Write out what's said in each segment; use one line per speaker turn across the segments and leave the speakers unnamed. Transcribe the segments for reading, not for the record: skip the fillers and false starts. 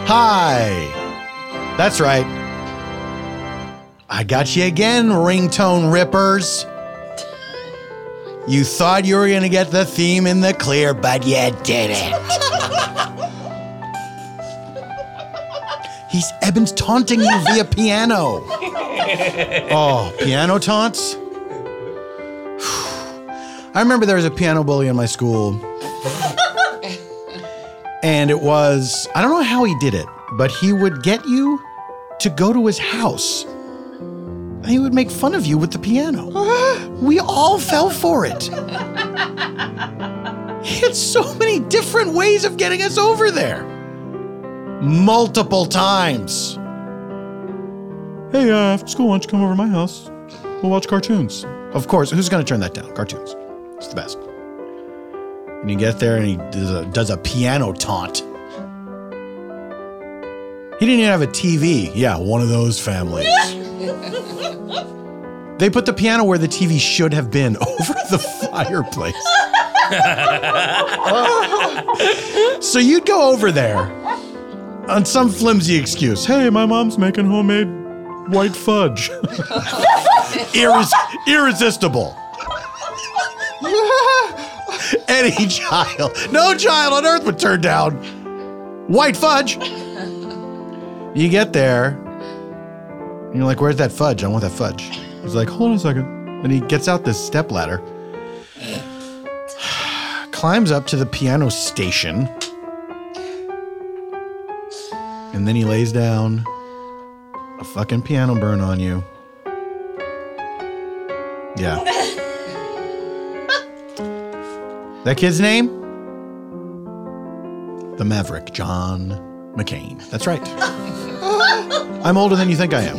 Hi. That's right. I got you again, ringtone rippers. You thought you were going to get the theme in the clear, but you didn't. He's Eben's taunting you via piano. Oh, piano taunts? I remember there was a piano bully in my school. And it was, I don't know how he did it, but he would get you to go to his house. And he would make fun of you with the piano. We all fell for it. He had so many different ways of getting us over there. Multiple times. Hey, after school, why don't you come over to my house? We'll watch cartoons. Of course, who's going to turn that down? Cartoons. It's the best. And you get there and he does a piano taunt. He didn't even have a TV. Yeah, one of those families. They put the piano where the TV should have been, over the fireplace. So you'd go over there on some flimsy excuse. Hey, my mom's making homemade white fudge. Irresistible. Any child, no child on earth would turn down white fudge. You get there, and you're like, where's that fudge? I want that fudge. He's like, hold on a second. And he gets out this stepladder, climbs up to the piano station, and then he lays down a fucking piano burn on you. Yeah. That kid's name? The Maverick, John McCain. That's right. I'm older than you think I am.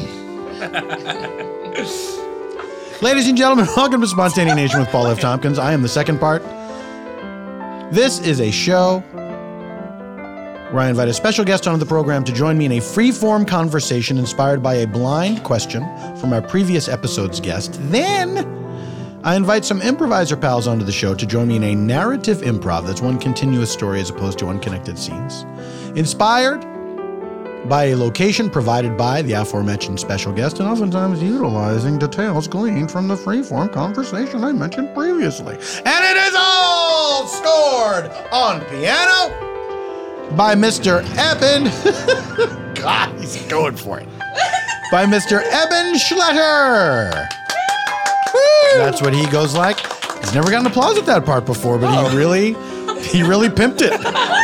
Ladies and gentlemen, welcome to Spontaneous Nation with Paul F. Tompkins. I am the second part. This is a show where I invite a special guest onto the program to join me in a free-form conversation inspired by a blind question from our previous episode's guest. Then I invite some improviser pals onto the show to join me in a narrative improv that's one continuous story as opposed to unconnected scenes. Inspired by a location provided by the aforementioned special guest and oftentimes utilizing details gleaned from the freeform conversation I mentioned previously. And it is all scored on piano by Mr. Eben. God, he's going for it. By Mr. Eben Schletter. That's what he goes like. He's never gotten applause at that part before, but he really pimped it.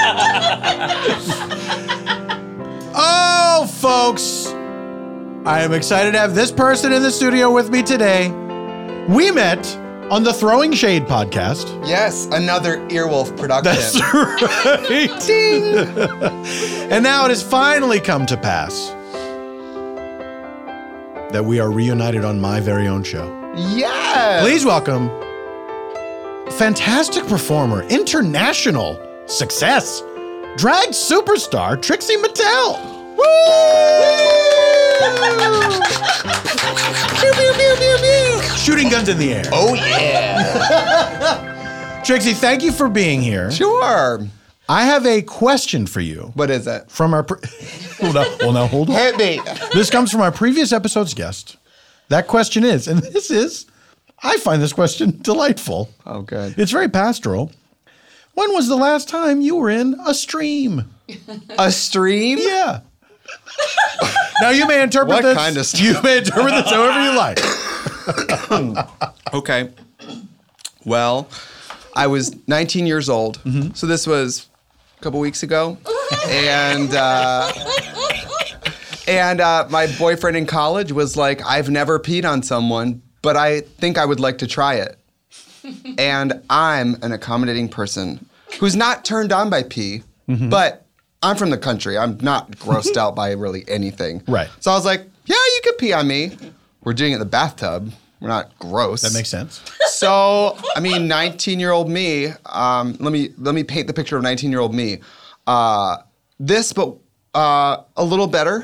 Oh, folks, I am excited to have this person in the studio with me today. We met on the Throwing Shade podcast.
Yes, another Earwolf production.
That's right. Ding. And now it has finally come to pass that we are reunited on my very own show.
Yes!
Please welcome fantastic performer, international success, drag superstar, Trixie Mattel. Woo! Pew, pew, pew, pew, pew. Shooting guns in the air.
Oh, yeah.
Trixie, thank you for being here.
Sure.
I have a question for you.
What is it?
From our... Well, now, hold on.
Hit me.
This comes from our previous episode's guest. That question is, and this is, I find this question delightful.
Oh, good.
It's very pastoral. When was the last time you were in a stream?
A stream?
Yeah. Now you may interpret
What
this.
kind of stream?
You may interpret this however you like.
Okay. Well, I was 19 years old, so this was a couple weeks ago, and my boyfriend in college was like, I've never peed on someone, but I think I would like to try it. And I'm an accommodating person who's not turned on by pee, but I'm from the country. I'm not grossed out by really anything.
Right.
So I was like, yeah, you could pee on me. We're doing it in the bathtub. We're not gross.
That makes sense.
So, I mean, 19-year-old me, let me paint the picture of 19-year-old me. This, but a little better.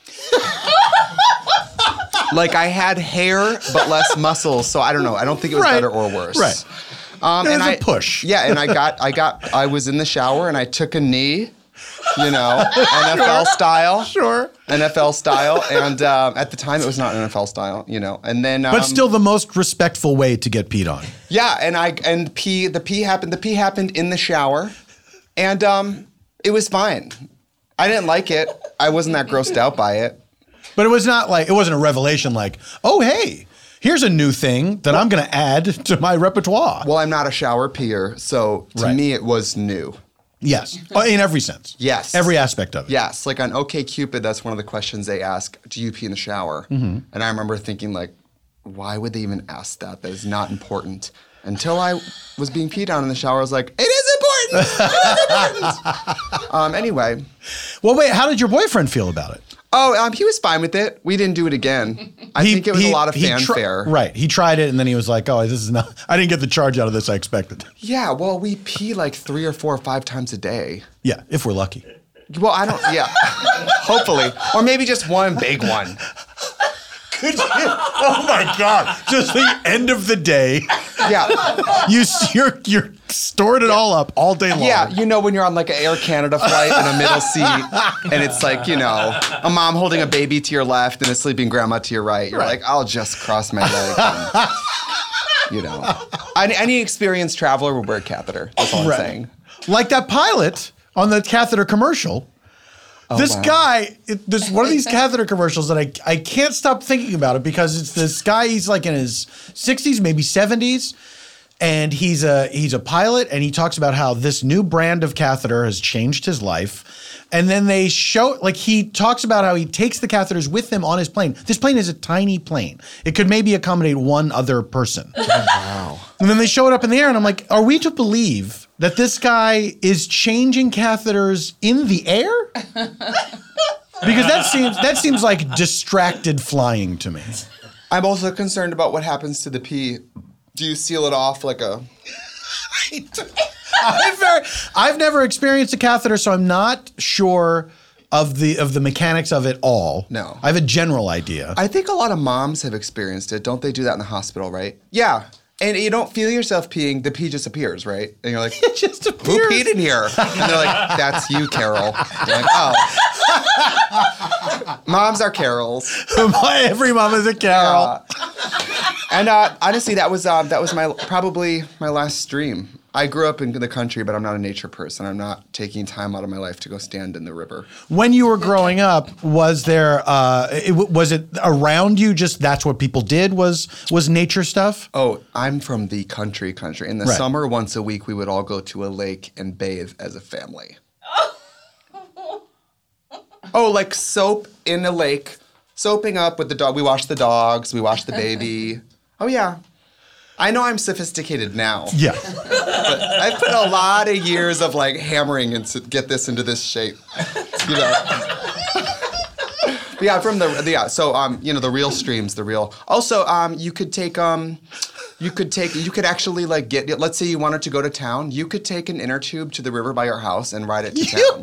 Like I had hair, but less muscles. So I don't know. I don't think it was better or worse.
Right.
And
a push.
Yeah, and I was in the shower and I took a knee. you know, NFL style.
Sure.
NFL style. And at the time, it was not NFL style, you know. And then,
But still the most respectful way to get peed on.
yeah, and the pee happened in the shower, and it was fine. I didn't like it. I wasn't that grossed out by it.
But it wasn't a revelation like, oh, hey, here's a new thing that I'm going to add to my repertoire.
Well, I'm not a shower peer, so to me it was new.
Yes. In every sense.
Yes.
Every aspect of it.
Yes. Like on OkCupid, that's one of the questions they ask, do you pee in the shower? Mm-hmm. And I remember thinking like, why would they even ask that? That is not important. Until I was being peed on in the shower, I was like, it is important. It is important. Anyway.
Well, wait, how did your boyfriend feel about it?
Oh, he was fine with it. We didn't do it again. I think it was a lot of fanfare.
Right. He tried it and then he was like, oh, this is not, I didn't get the charge out of this I expected.
Yeah, well, we pee like 3 or 4 or 5 times a day.
Yeah, if we're lucky.
Well, yeah. Hopefully. Or maybe just one big one.
Could you? Oh my God. Just the end of the day.
Yeah.
You're stored it all up all day long.
Yeah, you know when you're on like an Air Canada flight in a middle seat and it's like, you know, a mom holding a baby to your left and a sleeping grandma to your right. You're like, I'll just cross my leg. And, you know. Any experienced traveler will wear a catheter. That's all I'm saying.
Like that pilot on the catheter commercial. This guy, there's one of these catheter commercials that I can't stop thinking about it because it's this guy, he's like in his 60s, maybe 70s, and he's a pilot, and he talks about how this new brand of catheter has changed his life. And then they show, like he talks about how he takes the catheters with him on his plane. This plane is a tiny plane. It could maybe accommodate one other person. Oh, wow. And then they show it up in the air, and I'm like, are we to believe that this guy is changing catheters in the air? Because that seems like distracted flying to me.
I'm also concerned about what happens to the pee. Do you seal it off like a...
I've never experienced a catheter, so I'm not sure of the mechanics of it all.
No.
I have a general idea.
I think a lot of moms have experienced it. Don't they do that in the hospital, right? Yeah. And you don't feel yourself peeing, the pee just appears, right? And you're like,
it just appears.
Who peed in here? And they're like, that's you, Carol. You're like, oh. Moms are Carols.
Every mom is a Carol.
And honestly, that was probably my last stream. I grew up in the country, but I'm not a nature person. I'm not taking time out of my life to go stand in the river.
When you were growing up, was there was it around you? Just that's what people did was nature stuff?
Oh, I'm from the country. In the summer, once a week, we would all go to a lake and bathe as a family. Oh, like soap in a lake, soaping up with the dog. We wash the dogs. We wash the baby. Oh yeah. I know I'm sophisticated now.
Yeah.
But I've put a lot of years of like hammering to get this into this shape. You know. But yeah, from so you know, the real streams, also you could actually like let's say you wanted to go to town, you could take an inner tube to the river by your house and ride it to town.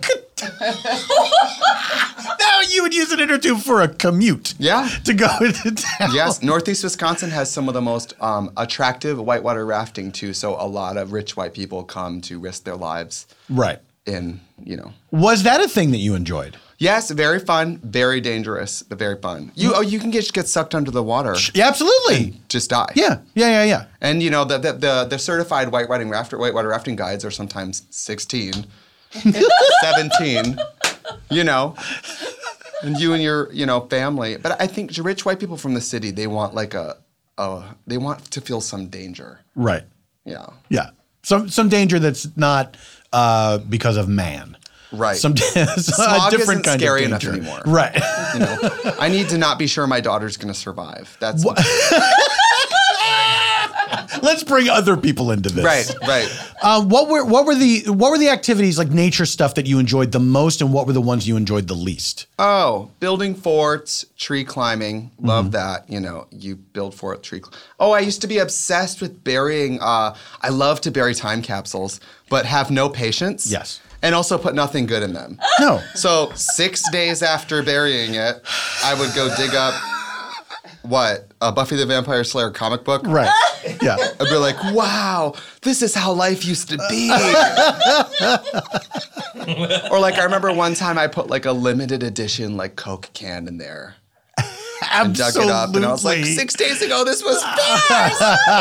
Now you would use an inner tube for a commute.
Yeah.
To go into town.
Yes, Northeast Wisconsin has some of the most attractive whitewater rafting too, so a lot of rich white people come to risk their lives.
Right.
In, you know.
Was that a thing that you enjoyed?
Yes, very fun, very dangerous, but very fun. You can get sucked under the water.
Yeah, absolutely.
And just die.
Yeah.
And you know the certified whitewater rafting guides are sometimes 16, 17. You know, and you and your family. But I think rich white people from the city, they want like they want to feel some danger.
Right.
Yeah.
Yeah. Some danger that's not because of man.
Right.
Smog
a different kind scary of enough anymore.
Right.
You know, I need to not be sure my daughter's going to survive. That's
Let's bring other people into this.
Right.
What were the activities like nature stuff that you enjoyed the most, and what were the ones you enjoyed the least?
Oh, building forts, tree climbing, love that. You know, you build fort, I used to be obsessed with burying. I love to bury time capsules, but have no patience.
Yes.
And also put nothing good in them.
No.
So 6 days after burying it, I would go dig up a Buffy the Vampire Slayer comic book.
Right. Yeah.
I'd be like, wow, this is how life used to be. Or like I remember one time I put like a limited edition like Coke can in there. And dug it up, and I was like, 6 days ago, this was fast.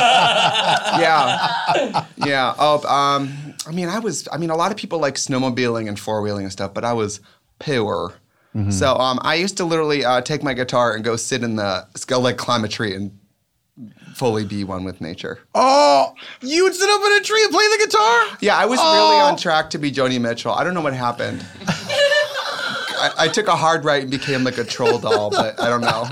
Yeah. Oh, I mean, a lot of people like snowmobiling and four-wheeling and stuff, but I was poor. Mm-hmm. So I used to literally take my guitar and go sit in like climb a tree and fully be one with nature.
Oh, you would sit up in a tree and play the guitar?
Yeah, I was really on track to be Joni Mitchell. I don't know what happened. I took a hard right and became like a troll doll, but I don't know.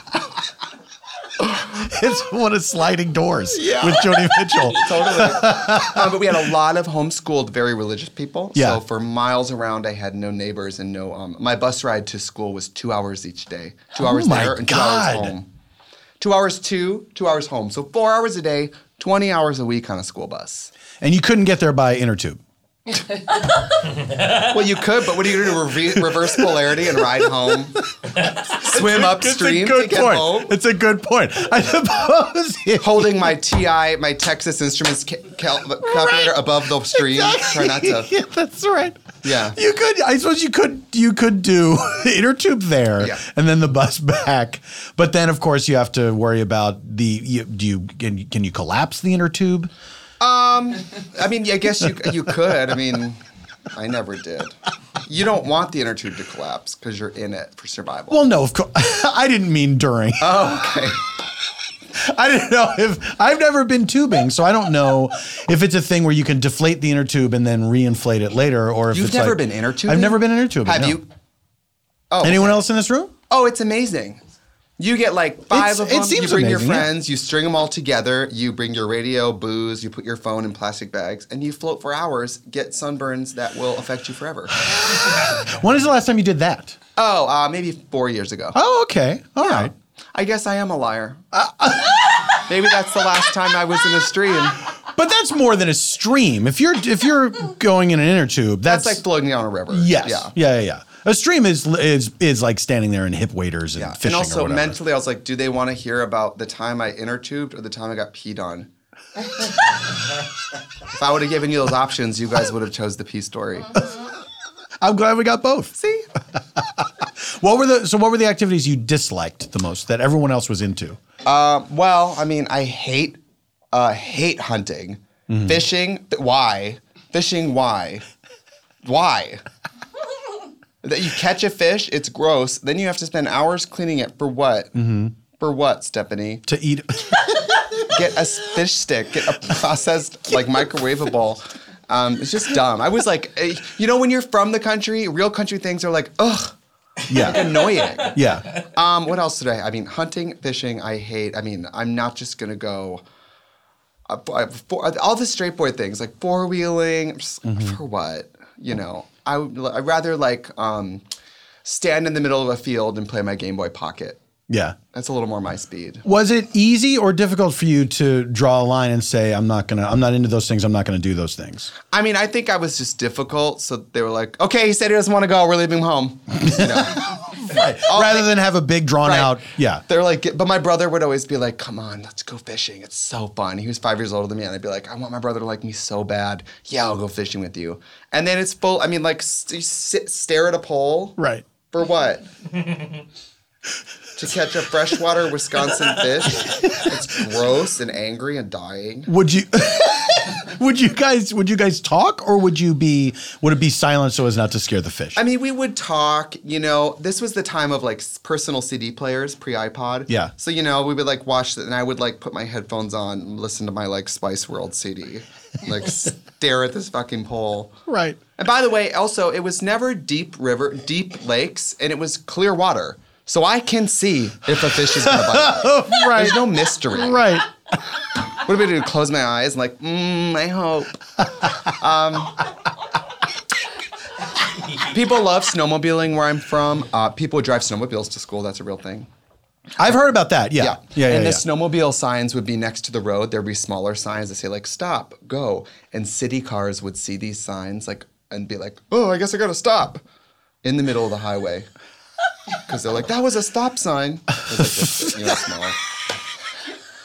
It's one of sliding doors with Joni Mitchell.
Totally. But we had a lot of homeschooled, very religious people.
Yeah.
So for miles around, I had no neighbors and no. My bus ride to school was 2 hours each day. 2 hours there and 2 hours home. 2 hours 2 hours home. So 4 hours a day, 20 hours a week on a school bus.
And you couldn't get there by inner tube.
Well, you could, but what are you going to do? Reverse polarity and ride home? Swim upstream to get home?
It's a good point. I suppose.
Holding my TI, my Texas Instruments calculator above the stream. Try not to.
Yeah, that's right.
Yeah.
You could. I suppose you could do inner tube there, and then the bus back. But then, of course, you have to worry about can you collapse the inner tube?
I mean, I guess you could. I mean, I never did. You don't want the inner tube to collapse because you're in it for survival.
Well, no, of course. I didn't mean during.
Oh, okay.
I didn't know if I've never been tubing, so I don't know if it's a thing where you can deflate the inner tube and then reinflate it later, or if
You've never been inner tubing?
I've never been inner tubing.
Have you? Oh,
anyone else in this room?
Oh, it's amazing. You get like 5 of them.
It seems
you bring
amazing,
your friends. You string them all together. You bring your radio, booze. You put your phone in plastic bags, and you float for hours. Get sunburns that will affect you forever.
When is the last time you did that?
Oh, maybe 4 years ago.
Oh, okay. All right.
I guess I am a liar. Maybe that's the last time I was in a stream.
But that's more than a stream. If you're going in an inner tube, that's
like floating down a river.
Yes. Yeah. A stream is like standing there in hip waders and fishing.
And also
or whatever.
mentally, I was like, do they want to hear about the time I inner tubed or the time I got peed on? If I would have given you those options, you guys would have chose the pee story.
I'm glad we got both.
See?
What were the activities you disliked the most that everyone else was into?
Well, I mean, I hate hunting. Mm-hmm. Fishing, why? Fishing, why? Why? That you catch a fish, it's gross. Then you have to spend hours cleaning it for what? Mm-hmm. For what, Stephanie?
To eat.
Get a fish stick. Get a processed, like microwavable. It's just dumb. I was like, when you're from the country, real country things are like, ugh.
Yeah.
Like annoying.
Yeah.
What else today? I mean, hunting, fishing, I hate. I mean, I'm not just going to go. All the straight boy things, like four-wheeling, for what? I'd rather like stand in the middle of a field and play my Game Boy Pocket.
Yeah.
That's a little more my speed.
Was it easy or difficult for you to draw a line and say, I'm not into those things, I'm not going to do those things?
I mean, I think I was just difficult. So they were like, okay, he said he doesn't want to go. We're leaving him home.
Right. Rather than have a big drawn out. Yeah.
They're like, but my brother would always be like, come on, let's go fishing. It's so fun. He was 5 years older than me. And I'd be like, I want my brother to like me so bad. Yeah, I'll go fishing with you. And then it's full. I mean, like stare at a pole.
Right.
For what? To catch a freshwater Wisconsin fish. It's gross and angry and dying.
Would you guys talk, or would it be silent so as not to scare the fish?
I mean, we would talk, this was the time of like personal CD players, pre-iPod.
Yeah.
So, we would like watch it and I would like put my headphones on and listen to my like Spice World CD. Like stare at this fucking pole.
Right.
And by the way, also, it was never deep lakes, and it was clear water. So I can see if a fish is going to bite.
Right.
There's no mystery.
Right.
What am I going to do? Close my eyes and like, I hope. People love snowmobiling where I'm from. People drive snowmobiles to school. That's a real thing.
I've heard about that. Yeah.
And the snowmobile signs would be next to the road. There'd be smaller signs that say like, stop, go. And city cars would see these signs like and be like, oh, I guess I got to stop in the middle of the highway. Because they're like, that was a stop sign. It's like, smaller.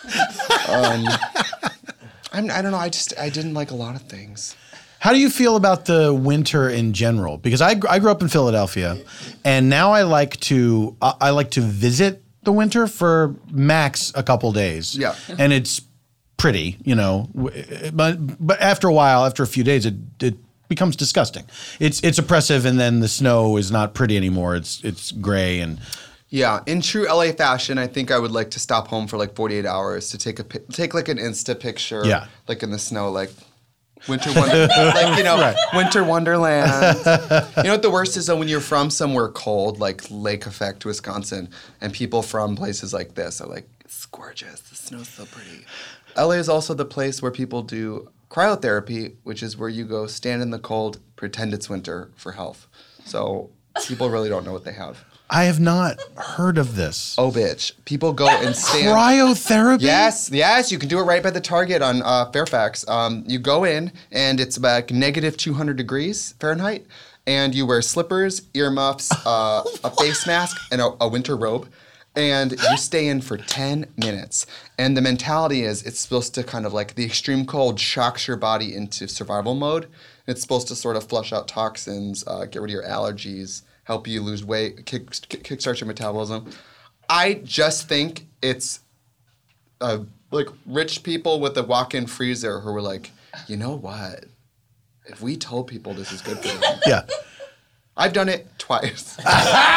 I don't know. I didn't like a lot of things.
How do you feel about the winter in general? Because I grew up in Philadelphia, and now I like to visit the winter for max a couple days.
Yeah.
And it's pretty, but after a while, after a few days, it becomes disgusting. It's oppressive, and then the snow is not pretty anymore. It's gray and.
Yeah, in true LA fashion, I think I would like to stop home for like 48 hours to take like an Insta picture, like in the snow, like winter winter wonderland. You know what the worst is though, when you're from somewhere cold, like Lake Effect, Wisconsin, and people from places like this are like, it's gorgeous, the snow's so pretty. LA is also the place where people do cryotherapy, which is where you go stand in the cold, pretend it's winter for health. So people really don't know what they have.
I have not heard of this.
Oh, bitch. People go and stand.
Cryotherapy?
Yes. You can do it right by the Target on Fairfax. You go in, and it's about negative 200 degrees Fahrenheit, and you wear slippers, earmuffs, a face mask, and a winter robe, and you stay in for 10 minutes. And the mentality is it's supposed to kind of like the extreme cold shocks your body into survival mode. It's supposed to sort of flush out toxins, get rid of your allergies, help you lose weight, kickstart your metabolism. I just think it's like rich people with a walk-in freezer who were like, you know what? If we told people this is good for them.
Yeah.
I've done it twice. I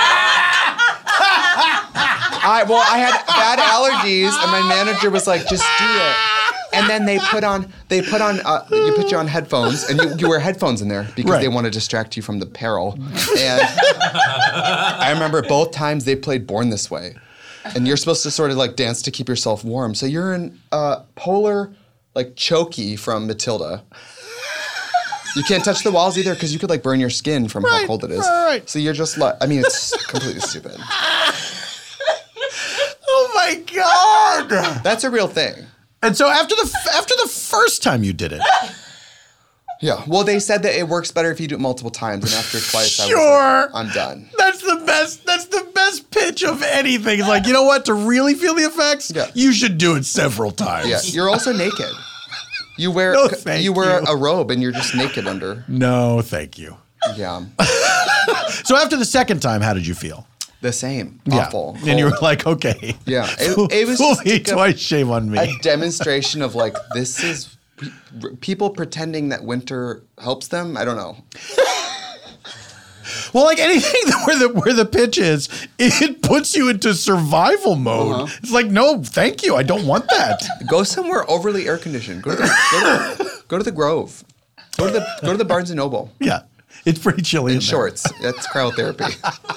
had bad allergies, and my manager was like, just do it. And then you put you on headphones, and you wear headphones in there because they want to distract you from the peril. And I remember both times they played Born This Way, and you're supposed to sort of like dance to keep yourself warm. So you're in polar like chokey from Matilda. You can't touch the walls either because you could like burn your skin from how cold it is.
Right.
So you're just like, I mean, it's completely stupid.
Oh my God.
That's a real thing.
And so after the first time you did it.
Yeah. Well, they said that it works better if you do it multiple times, and after twice, I was like, I'm done.
That's the best pitch of anything. It's like, you know what? To really feel the effects, you should do it several times.
Yeah. You're also naked. You wear a robe, and you're just naked under.
No, thank you.
Yeah.
So after the second time, how did you feel?
The same. Awful.
And you were like, okay.
Yeah. It was
fool
just
me
like
twice, shame on me.
A demonstration of like, this is people pretending that winter helps them. I don't know.
Well, like anything where the pitch is, it puts you into survival mode. It's like, no, thank you. I don't want that.
Go somewhere overly air conditioned. Go to the Grove. Go to the Barnes and Noble.
Yeah. It's pretty chilly in
shorts. That's cryotherapy.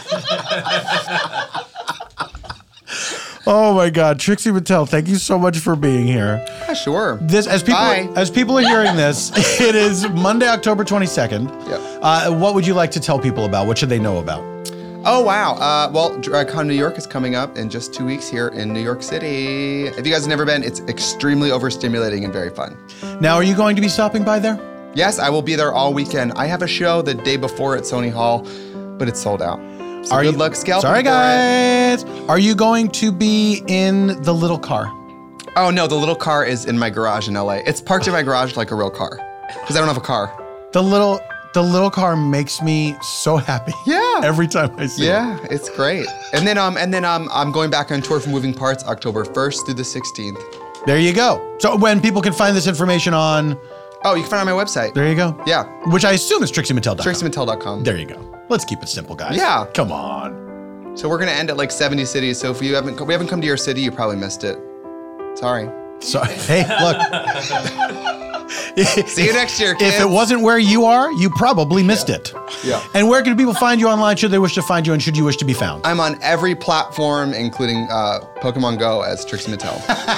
Oh my God, Trixie Mattel, thank you so much for being here.
Yeah, sure.
As people are hearing this, it is Monday, October 22nd.
Yep.
What would you like to tell people about? What should they know about?
Oh, wow. Well, DragCon New York is coming up in just 2 weeks here in New York City. If you guys have never been, it's extremely overstimulating and very fun. Now, are you going to be stopping by there? Yes, I will be there all weekend. I have a show the day before at Sony Hall, but it's sold out. So good luck scalping. Sorry, guys. Are you going to be in the little car? Oh, no, the little car is in my garage in LA. It's parked in my garage like a real car because I don't have a car. The little car makes me so happy. Yeah. Every time I see it. Yeah, it's great. And then I'm going back on tour for Moving Parts October 1st through the 16th. There you go. So when people can find this information on... Oh, you can find it on my website. There you go. Yeah. Which I assume is TrixieMattel.com. TrixieMattel.com. There you go. Let's keep it simple, guys. Yeah. Come on. So we're going to end at like 70 cities. So if we haven't come to your city, you probably missed it. Sorry. Hey, look. See you next year, kids. If it wasn't where you are, you probably missed it. Yeah. And where can people find you online should they wish to find you and should you wish to be found? I'm on every platform, including Pokemon Go as Trixie Mattel.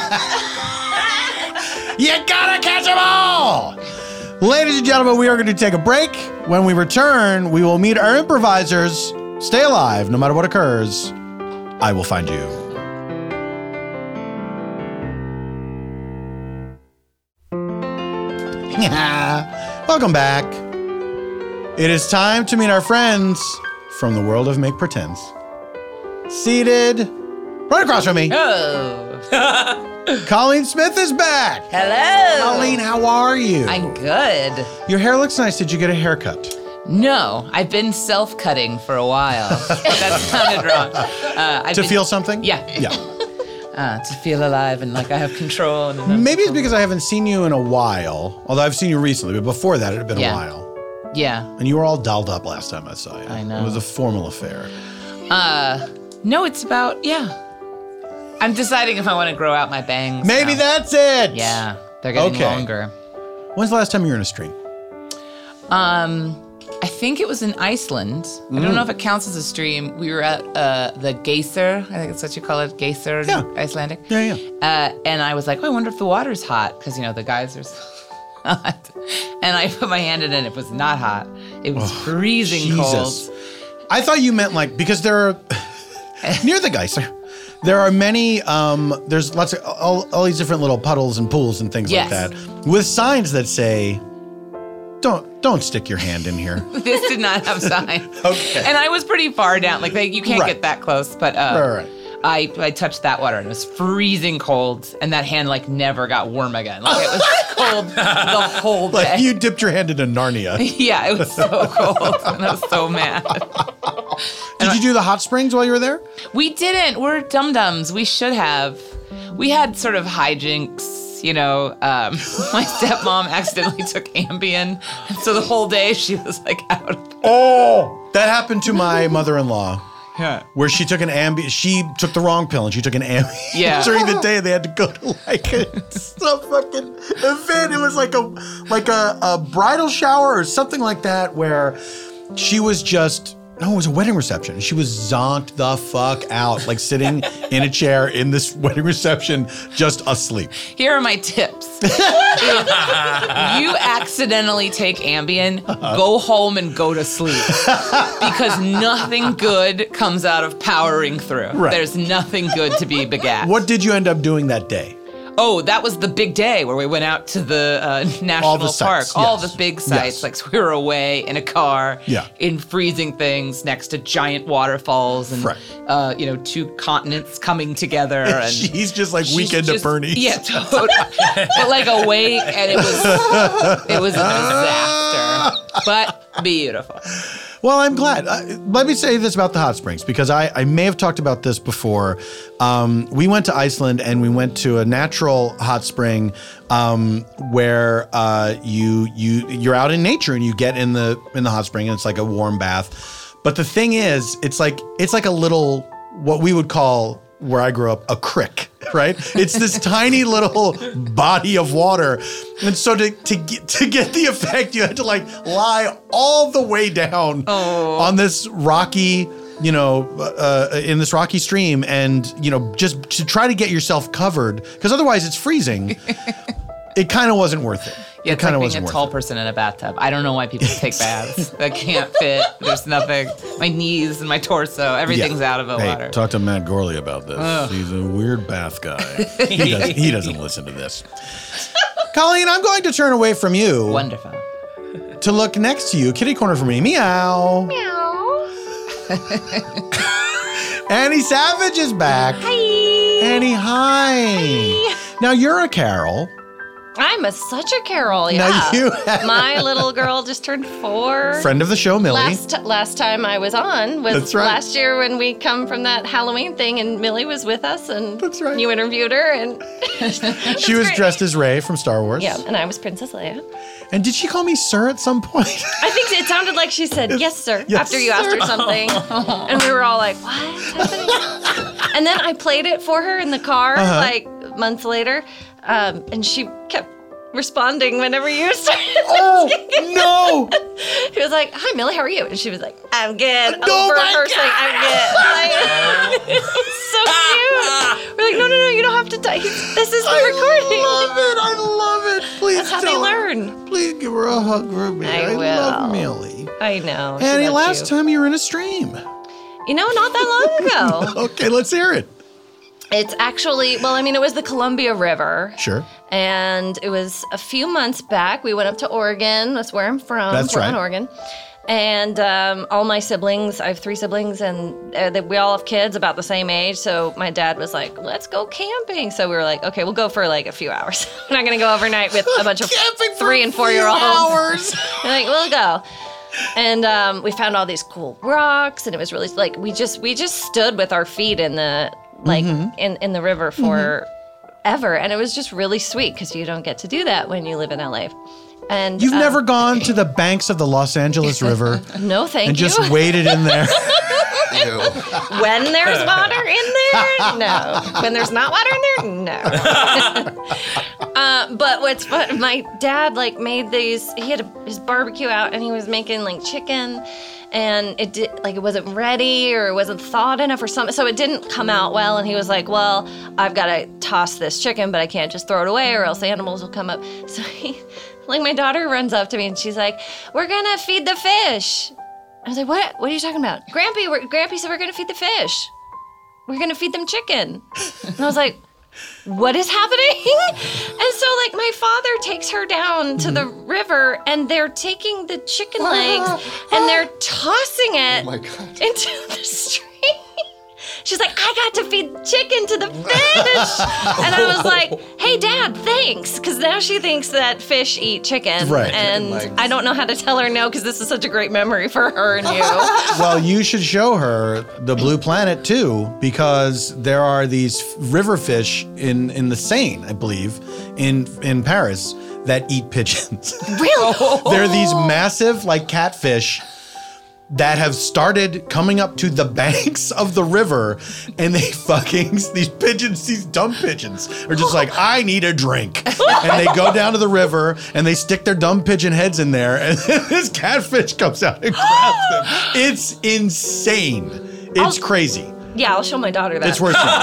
You gotta catch them all! Ladies and gentlemen, we are going to take a break. When we return, we will meet our improvisers. Stay alive, no matter what occurs. I will find you. Welcome back. It is time to meet our friends from the world of Make Pretends. Seated right across from me.
Oh.
Colleen Smith is back.
Hello.
Colleen, how are you?
I'm good.
Your hair looks nice. Did you get a haircut?
No, I've been self-cutting for a while. That sounded wrong.
Feel something?
Yeah.
Yeah.
To feel alive and like I have control. And
Maybe it's because I haven't seen you in a while, although I've seen you recently, but before that it had been a while.
Yeah.
And you were all dolled up last time I saw you.
I know.
It was a formal affair.
No, it's about, I'm deciding if I want to grow out my bangs.
Maybe
now.
that's it.
Yeah, they're getting longer.
When's the last time you were in a stream?
I think it was in Iceland. I don't know if it counts as a stream. We were at the Geysir. I think that's what you call it, Geysir in Icelandic.
Yeah.
And I was like, I wonder if the water's hot, because, the geysers hot. And I put my hand in it, and it was not hot. It was freezing cold.
I thought you meant because there are, near the Geysir, there are many, there's lots of, all these different little puddles and pools and things like that, with signs that say, don't stick your hand in here.
This did not have signs.
Okay.
And I was pretty far down. Like, you can't get that close. But
Right.
I touched that water, and it was freezing cold. And that hand, never got warm again. Like, it was cold the whole day.
Like you dipped your hand into Narnia.
Yeah, it was so cold. And I was so mad.
Did you do the hot springs while you were there?
We didn't. We're dum-dums. We should have. We had sort of hijinks. My stepmom accidentally took Ambien. And so the whole day she was out.
Oh, that happened to my mother-in-law.
Yeah.
Where she took an Ambien. She took the wrong pill and she took an Ambien during the day. They had to go to some fucking event. It was like a bridal shower or something like that where she was just. No, it was a wedding reception. She was zonked the fuck out, sitting in a chair in this wedding reception, just asleep.
Here are my tips. If you accidentally take Ambien, go home and go to sleep. Because nothing good comes out of powering through.
Right.
There's nothing good to be begat.
What did you end up doing that day?
Oh, that was the big day where we went out to the national park.
Sites,
all the big sites.
Yes.
So we were away in a car in freezing things next to giant waterfalls and, 2 continents coming together. And
she's just Weekend at Bernie's.
Yeah, totally. But awake, and it was a disaster. But beautiful.
Well, I'm glad. Let me say this about the hot springs, because I may have talked about this before. We went to Iceland and we went to a natural hot spring where you're out in nature and you get in the hot spring and it's like a warm bath. But the thing is, it's like a little, what we would call, where I grew up, a crick, right? It's this tiny little body of water. And so to get the effect, you had to lie all the way down on this rocky, in this rocky stream and, just to try to get yourself covered, because otherwise it's freezing. It kind of wasn't worth it.
Yeah, it's like being a tall person in a bathtub. I don't know why people take baths. That can't fit. There's nothing. My knees and my torso, everything's out of the water.
Talk to Matt Gorley about this.
Ugh.
He's a weird bath guy. He doesn't listen to this. Colleen, I'm going to turn away from you.
Wonderful.
To look next to you. Kitty corner for me. Meow.
Meow.
Annie Savage is back.
Hi.
Annie, hi. Now you're a Carol.
I'm such a Carol, yeah.
Now you
My little girl just turned 4.
Friend of the show, Millie.
Last time I was on was
That's right.
last year when we come from that Halloween thing, and Millie was with us, and
That's right.
you interviewed her, and
She was dressed as Rey from Star Wars.
yeah, and I was Princess Leia.
And did she call me sir at some point?
I think it sounded like she said yes, sir,
Yes,
after you asked her something, and we were all like, what's happening? And then I played it for her in the car months later, and she kept responding whenever you started.
Oh, no.
He was like, hi, Millie, how are you? And she was like, I'm good.
Oh,
Over
my
her saying, I'm good. It was so cute. We're like, no, you don't have to die. This is the recording.
I love it. Please
That's how they
tell her.
learn.
Please give her a hug, Ruby.
I
love
will.
Millie.
I know. She
Annie,
loves
last
you.
time you were in a stream.
Not that long ago.
Okay, let's hear it.
It's actually, it was the Columbia River.
Sure.
And it was a few months back. We went up to Oregon. That's where I'm from.
That's
Portland,
right.
Oregon. And all my siblings, I have 3 siblings, and we all have kids about the same age. So my dad was like, let's go camping. So we were like, okay, we'll go for like a few hours. We're not going to go overnight with a bunch of 3 and 4-year-olds. We're like, we'll go. And we found all these cool rocks, and it was really like we just stood with our feet in the in the river for ever, and it was just really sweet because you don't get to do that when you live in LA. And
You've never gone to the banks of the Los Angeles River
no, thank
and
you.
just waded in there?
Ew.
When there's water in there, no. When there's not water in there, no. But what's fun, my dad like made these. He had his barbecue out, and he was making like chicken, and it wasn't ready or it wasn't thawed enough or something, so it didn't come out well. And he was like, "Well, I've got to toss this chicken, but I can't just throw it away, or else animals will come up." So like my daughter runs up to me and she's like, "We're gonna feed the fish." I was like, "What? What are you talking about?" Grampy said we're gonna feed the fish. We're gonna feed them chicken. And I was like, what is happening? And so like my father takes her down to the river, and they're taking the chicken legs and they're tossing it into the stream. She's like, I got to feed chicken to the fish. And I was like, hey, Dad, thanks. Because now she thinks that fish eat chicken.
Right.
And I don't know how to tell her no, because this is such a great memory for her and you.
Well, you should show her the Blue Planet too, because there are these river fish in the Seine, I believe, in Paris that eat pigeons.
Really?
They're these massive like catfish that have started coming up to the banks of the river, and these pigeons, these dumb pigeons, are just like, I need a drink. And they go down to the river and they stick their dumb pigeon heads in there, and this catfish comes out and grabs them. It's insane. It's crazy.
Yeah, I'll show my daughter that.
It's worth it.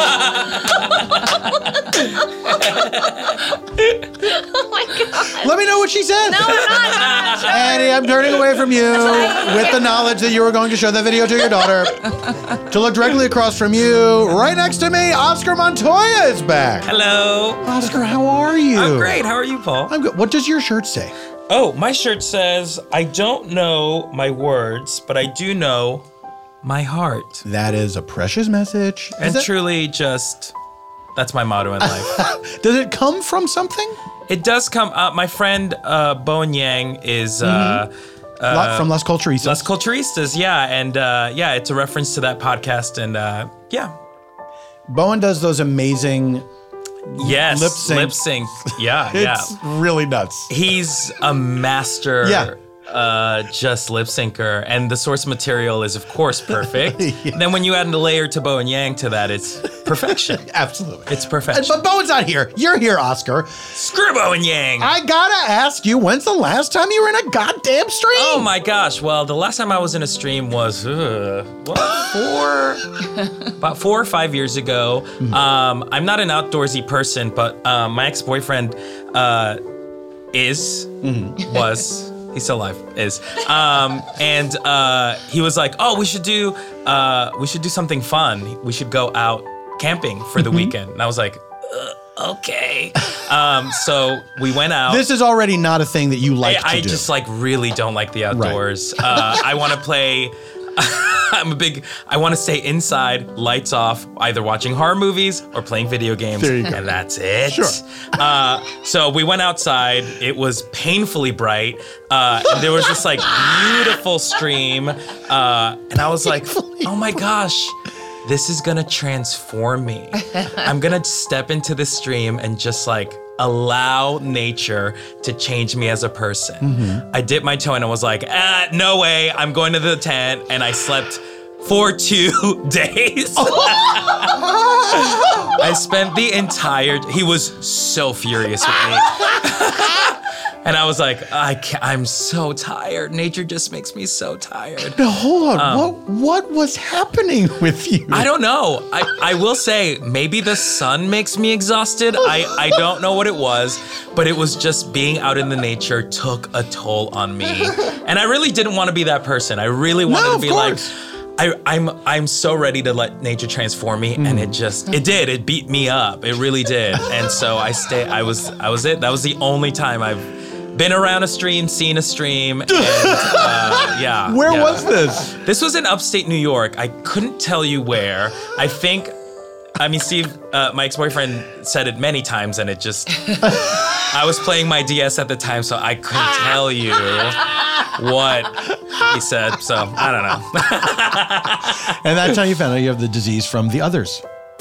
Oh my God.
Let me know what she said.
No, I'm not. Sure.
Annie, I'm turning away from you with the knowledge that you were going to show that video to your daughter. To look directly across from you, right next to me, Oscar Montoya is back.
Hello.
Oscar, how are you?
I'm great. How are you, Paul?
I'm good. What does your shirt say?
Oh, my shirt says, I don't know my words, but I do know my heart.
That is a precious message.
And truly just, that's my motto in life.
Does it come from something?
It does come, my friend Bowen Yang is...
from Las Culturistas.
Las Culturistas, yeah. And yeah, it's a reference to that podcast. And yeah.
Bowen does those amazing
yes,
lip sync.
Yeah,
It's really nuts.
He's a master.
Yeah.
Just lip syncer, and the source material is of course perfect.
Yeah.
Then when you add a layer to Bowen Yang to that, it's perfection.
Absolutely.
It's perfection.
But Bowen's not here. You're here, Oscar.
Screw Bowen Yang.
I gotta ask you, when's the last time you were in a goddamn stream?
Oh my gosh. Well, the last time I was in a stream was about 4 or 5 years ago.
Mm-hmm.
I'm not an outdoorsy person, but my ex-boyfriend was. He's still alive, and he was like, "Oh, we should do something fun. We should go out camping for the weekend." And I was like, "Okay." So we went out.
This is already not a thing that you like to do.
I just like really don't like the outdoors. Right. I want to play. I want to stay inside, lights off, either watching horror movies or playing video games, and that's it.
Sure.
So we went outside. It was painfully bright. And there was this like beautiful stream, and I was like, oh my gosh, this is gonna transform me. I'm gonna step into the stream and just like allow nature to change me as a person. Mm-hmm. I dipped my toe in and was like, no way, I'm going to the tent, and I slept for 2 days. I spent the entire, he was so furious with me. And I was like, I'm so tired. Nature just makes me so tired.
Now, hold on. What was happening with you?
I don't know. I will say, maybe the sun makes me exhausted. I don't know what it was, but it was just being out in the nature took a toll on me. And I really didn't want to be that person. I really wanted to be like, I'm so ready to let nature transform me, and it did. It beat me up. It really did. And so that was it. That was the only time I've Been around a stream, seen a stream, and yeah.
Where
yeah.
was this?
This was in upstate New York. I couldn't tell you where. Steve, my ex-boyfriend said it many times, and it just... I was playing my DS at the time, so I couldn't tell you what he said, so I don't know.
And that's how you found out you have the disease from the others.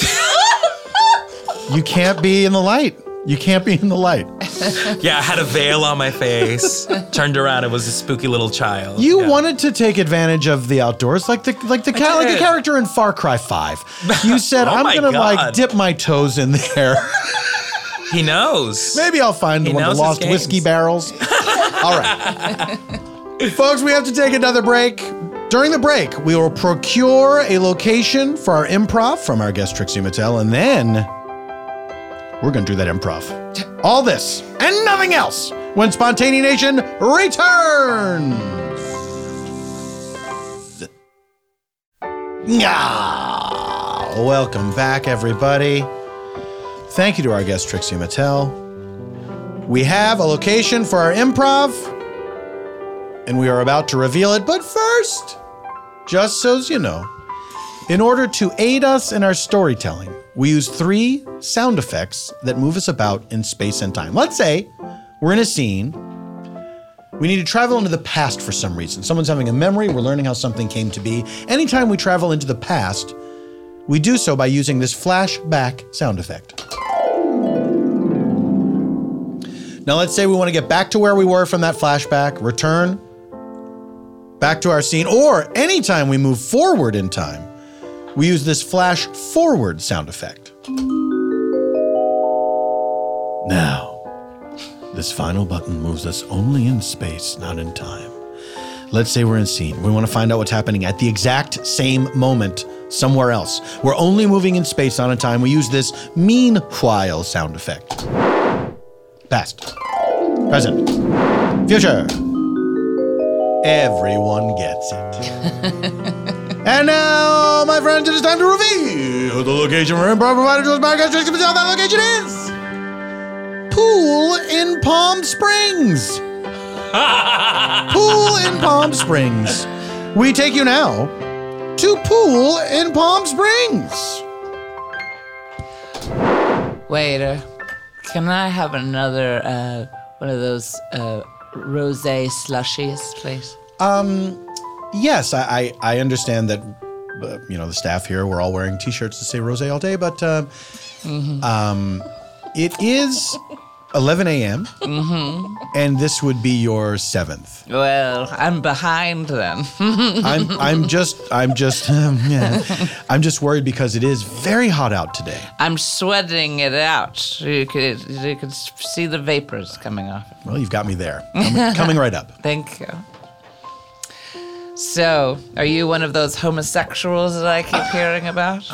You can't be in the light. You can't be in the light.
Yeah, I had a veil on my face. Turned around, it was a spooky little child.
You wanted to take advantage of the outdoors, like a character in Far Cry 5. You said,
Oh
"I'm
my
gonna
God.
dip my toes in there.
He knows.
Maybe I'll find one of
knows
the
his
lost
games.
whiskey barrels." All right, folks, we have to take another break. During the break, we will procure a location for our improv from our guest Trixie Mattel, and then we're gonna do that improv. All this and nothing else when Spontaneous Nation returns. Welcome back, everybody. Thank you to our guest Trixie Mattel. We have a location for our improv, and we are about to reveal it. But first, just so you know, in order to aid us in our storytelling, we use 3 sound effects that move us about in space and time. Let's say we're in a scene. We need to travel into the past for some reason. Someone's having a memory. We're learning how something came to be. Anytime we travel into the past, we do so by using this flashback sound effect. Now let's say we want to get back to where we were from that flashback, return back to our scene, or anytime we move forward in time, we use this flash forward sound effect. Now, this final button moves us only in space, not in time. Let's say we're in a scene. We want to find out what's happening at the exact same moment somewhere else. We're only moving in space, not in time. We use this meanwhile sound effect. Past, present, future. Everyone gets it. And now, my friends, it is time to reveal the location for improv provided to us by our guest Trixie Mattel. That location is Pool in Palm Springs. Pool in Palm Springs. We take you now to Pool in Palm Springs.
Waiter, can I have another one of those rosé slushies, please?
Yes, I understand that, the staff here, we're all wearing T-shirts that say rosé all day, but it is 11 a.m. And this would be your 7th.
Well, I'm behind then.
I'm just worried because it is very hot out today.
I'm sweating it out. You could see the vapors coming off.
Well, you've got me there. Coming right up.
Thank you. So, are you one of those homosexuals that I keep hearing about?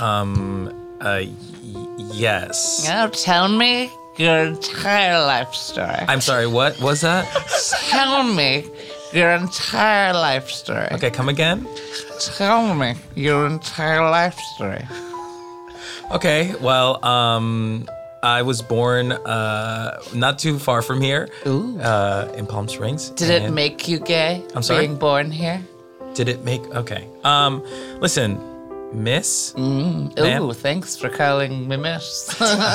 Yes.
Oh, tell me your entire life story.
I'm sorry, what was that?
Tell me your entire life story.
Okay, come again?
Tell me your entire life story.
Okay, well, I was born not too far from here.
Ooh.
In Palm Springs.
Did it make you gay?
I'm sorry?
Being born here?
Did it make... Okay. Listen, Miss?
Ooh,
Ma'am?
thanks for calling me miss.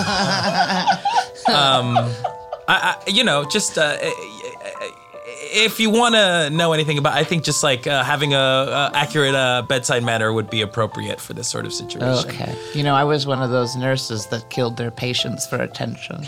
If you want to know anything about, I think just like having a accurate bedside manner would be appropriate for this sort of situation.
Okay. I was one of those nurses that killed their patients for attention.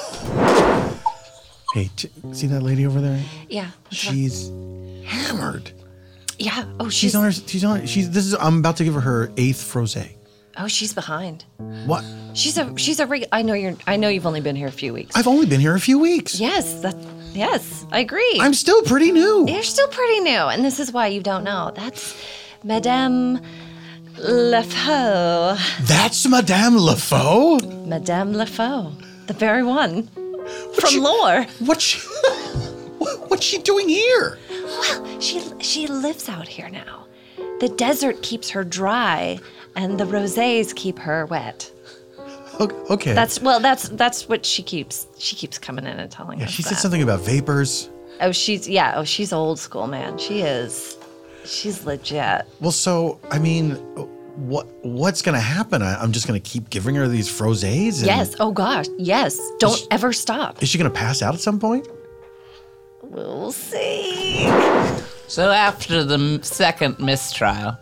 Hey, see that lady over there?
Yeah.
She's hammered.
Yeah. Oh,
I'm about to give her 8th frosé.
Oh, she's behind.
What?
She's a I know you've only been here a few weeks.
I've only been here a few weeks.
Yes, I agree.
I'm still pretty new.
You're still pretty new, and this is why you don't know. That's Madame Lefaux.
That's Madame Lefaux?
Madame Lefaux, the very one from Lore.
What's she doing here?
Well, she lives out here now. The desert keeps her dry, and the rosés keep her wet.
Okay.
That's what she keeps coming in and telling us.
She
that.
said something about vapors.
She's old school, man. She's legit.
Well, so I mean, what's gonna happen? I'm just gonna keep giving her these frosés. And
Yes. Oh gosh. Yes. Don't ever stop.
Is she gonna pass out at some point?
We'll see.
So after the second mistrial,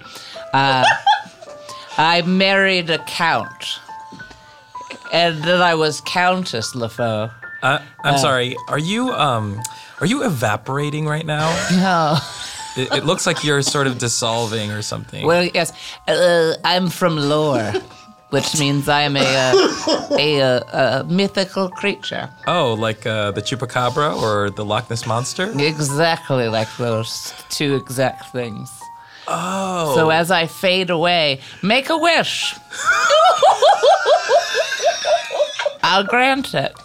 I married a count. And then I was Countess LaFaux.
I'm sorry. Are you evaporating right now?
No.
It looks like you're sort of dissolving or something.
Well, yes. I'm from lore, which means I am a mythical creature.
Oh, like the Chupacabra or the Loch Ness Monster?
Exactly like those two exact things.
Oh.
So as I fade away, make a wish. I'll grant it.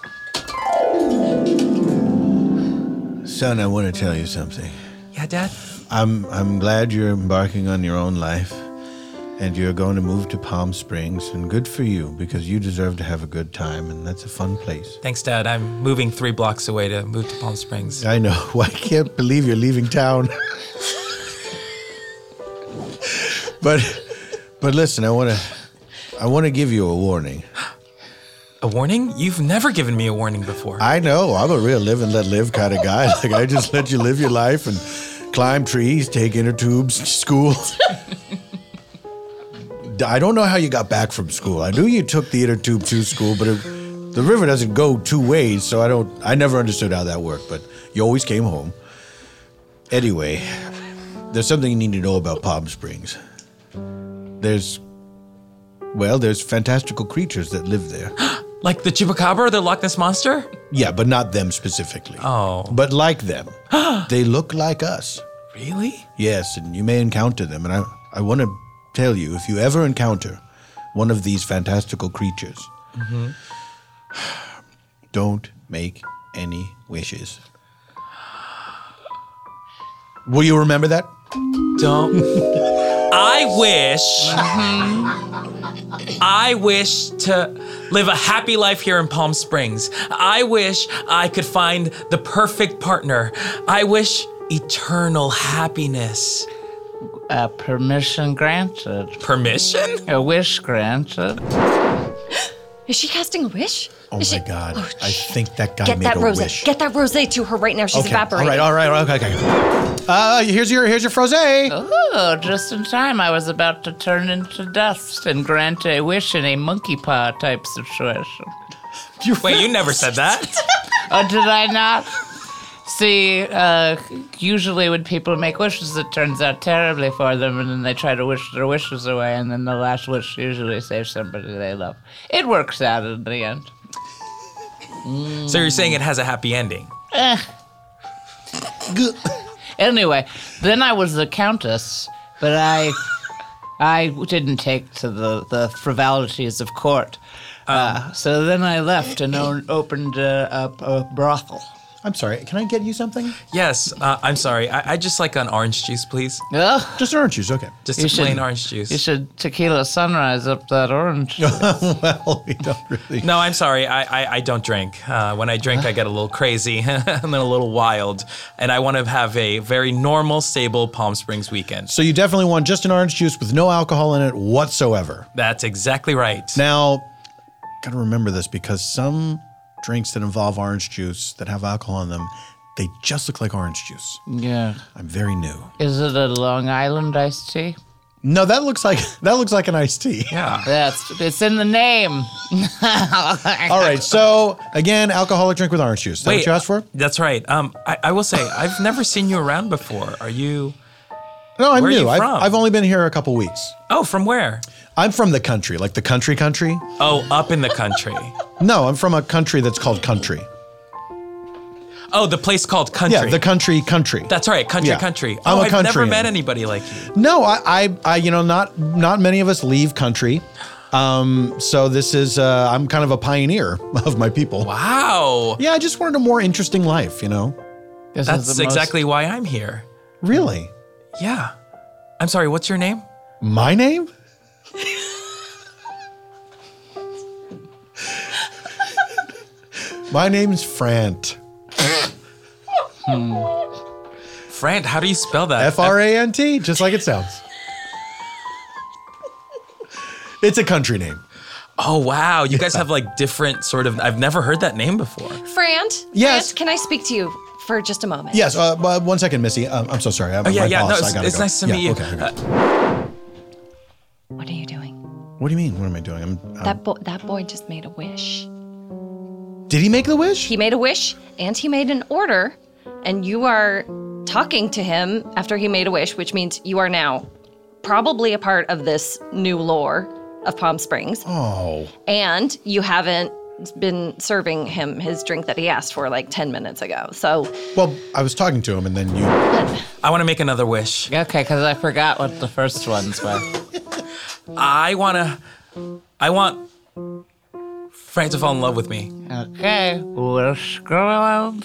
Son, I want to tell you something.
Yeah, Dad?
I'm glad you're embarking on your own life, and you're going to move to Palm Springs, and good for you, because you deserve to have a good time, and that's a fun place.
Thanks, Dad. I'm moving 3 blocks away to move to Palm Springs.
I know. I can't believe you're leaving town. But listen, I want to give you a warning.
A warning? You've never given me a warning before.
I know. I'm a real live and let live kind of guy. Like, I just let you live your life and climb trees, take inner tubes to school. I don't know how you got back from school. I knew you took the inner tube to school, but the river doesn't go 2 ways, so I never understood how that worked, but you always came home. Anyway, there's something you need to know about Palm Springs. There's fantastical creatures that live there.
Like the Chupacabra or the Loch Ness Monster?
Yeah, but not them specifically.
Oh.
But like them. They look like us.
Really?
Yes, and you may encounter them. And I want to tell you, if you ever encounter one of these fantastical creatures, don't make any wishes. Will you remember that?
Don't. I wish to live a happy life here in Palm Springs. I wish I could find the perfect partner. I wish eternal happiness.
Permission granted.
Permission?
A wish granted.
Is she casting a wish?
Oh my God. I think that guy
Get
made
that
a
rosé.
wish.
Get that rosé to her right now. She's evaporating.
All right. Okay. Here's your frosé.
Oh, just in time. I was about to turn into dust and grant a wish in a monkey paw type situation.
Wait, you never said that.
Oh, did I not? See, usually when people make wishes, it turns out terribly for them, and then they try to wish their wishes away, and then the last wish usually saves somebody they love. It works out in the end.
So you're saying it has a happy ending?
Anyway, then I was the countess, but I didn't take to the frivolities of court. So then I left and opened a brothel.
I'm sorry. Can I get you something?
Yes, I'm sorry. I just like an orange juice, please.
Oh,
Just orange juice. Okay.
Just
You
a plain
should-
orange juice.
you should tequila sunrise up that orange.
Well, we don't really.
No, I'm sorry. I don't drink. When I drink, I get a little crazy and then a little wild. And I want to have a very normal, stable Palm Springs weekend.
So you definitely want just an orange juice with no alcohol in it whatsoever.
That's exactly right.
Now, got to remember this because some drinks that involve orange juice that have alcohol in them, they just look like orange juice.
Yeah.
I'm very new.
Is it a Long Island iced tea?
No, that looks like an iced tea.
Yeah.
It's in the name.
All right. So again, alcoholic drink with orange juice. Is that what you asked for?
That's right. I will say, I've never seen you around before. Are you?
No, I'm
Where are
new.
you from?
I've only been here a couple weeks.
Oh, from where?
I'm from the country, like the country.
Oh, up in the country.
No, I'm from a country that's called country.
Oh, the place called Country.
Yeah, the country.
That's right, country.
Yeah.
Country.
I'm a
I've never
countryman.
met anybody like you.
No, I you know, not many of us leave country. So this is, I'm kind of a pioneer of my people.
Wow.
Yeah, I just wanted a more interesting life, you know?
That's exactly why I'm here.
Really?
Yeah. I'm sorry, what's your name?
My name? My name's Frant.
Frant, how do you spell that?
F-R-A-N-T, just like it sounds. It's a country name.
Oh, wow. You guys have like different sort of, I've never heard that name before.
Frant?
Yes.
Frant, can I speak to you for just a moment?
Yes, but 1 second, Missy. I'm so sorry.
Oh, yeah,
my
yeah.
boss,
No,
I gotta
it's
go.
nice to meet you.
Okay.
What are you doing?
What do you mean? What am I doing?
That boy just made a wish.
Did he make the wish?
He made a wish and he made an order, and you are talking to him after he made a wish, which means you are now probably a part of this new lore of Palm Springs.
Oh.
And you haven't been serving him his drink that he asked for like 10 minutes ago. So,
Well, I was talking to him, and then you.
I want to make another wish.
Okay, because I forgot what the first ones were.
I want Frank to fall in love with me.
Okay, we're scrolling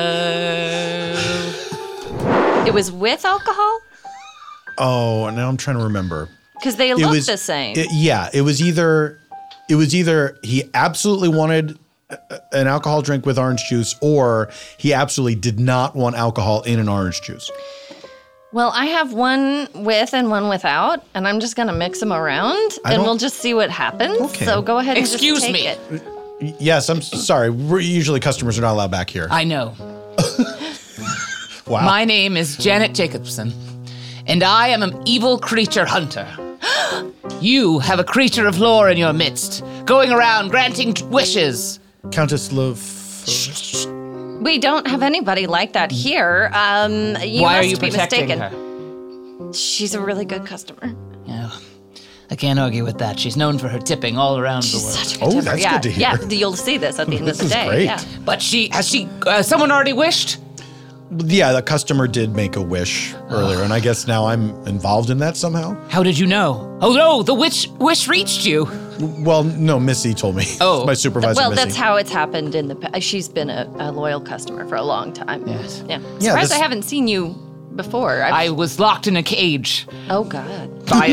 to...
it was with alcohol?
Oh, now I'm trying to remember.
Because they look the same.
It was either he absolutely wanted an alcohol drink with orange juice, or he absolutely did not want alcohol in an orange juice.
Well, I have one with and one without, and I'm just going to mix them around, and we'll just see what happens.
Okay.
So go ahead and
Excuse
just take
me.
it.
Yes, I'm sorry. Usually customers are not allowed back here.
I know.
Wow.
My name is Janet Jacobson, and I am an evil creature hunter. You have a creature of lore in your midst, going around granting wishes.
Countess Love.
We don't have anybody like that here.
Why
You
are
must
you
be
protecting
mistaken.
her?
She's a really good customer.
Yeah, I can't argue with that. She's known for her tipping all around the
She's
world.
such a good
Oh,
temper.
that's
yeah,
good to hear.
Yeah, you'll see this at the end of the
This is
day.
great.
Yeah.
But someone already wished?
Yeah, the customer did make a wish earlier, and I guess now I'm involved in that somehow.
How did you know? Oh no, the wish reached you.
Well, no, Missy told me.
Oh.
My supervisor,
Well,
Missy.
that's how it's happened in the past. She's been a loyal customer for a long time.
Yes.
Yeah.
Yeah,
Surprised
this-
I haven't seen you before.
I was locked in a cage
Oh, God.
by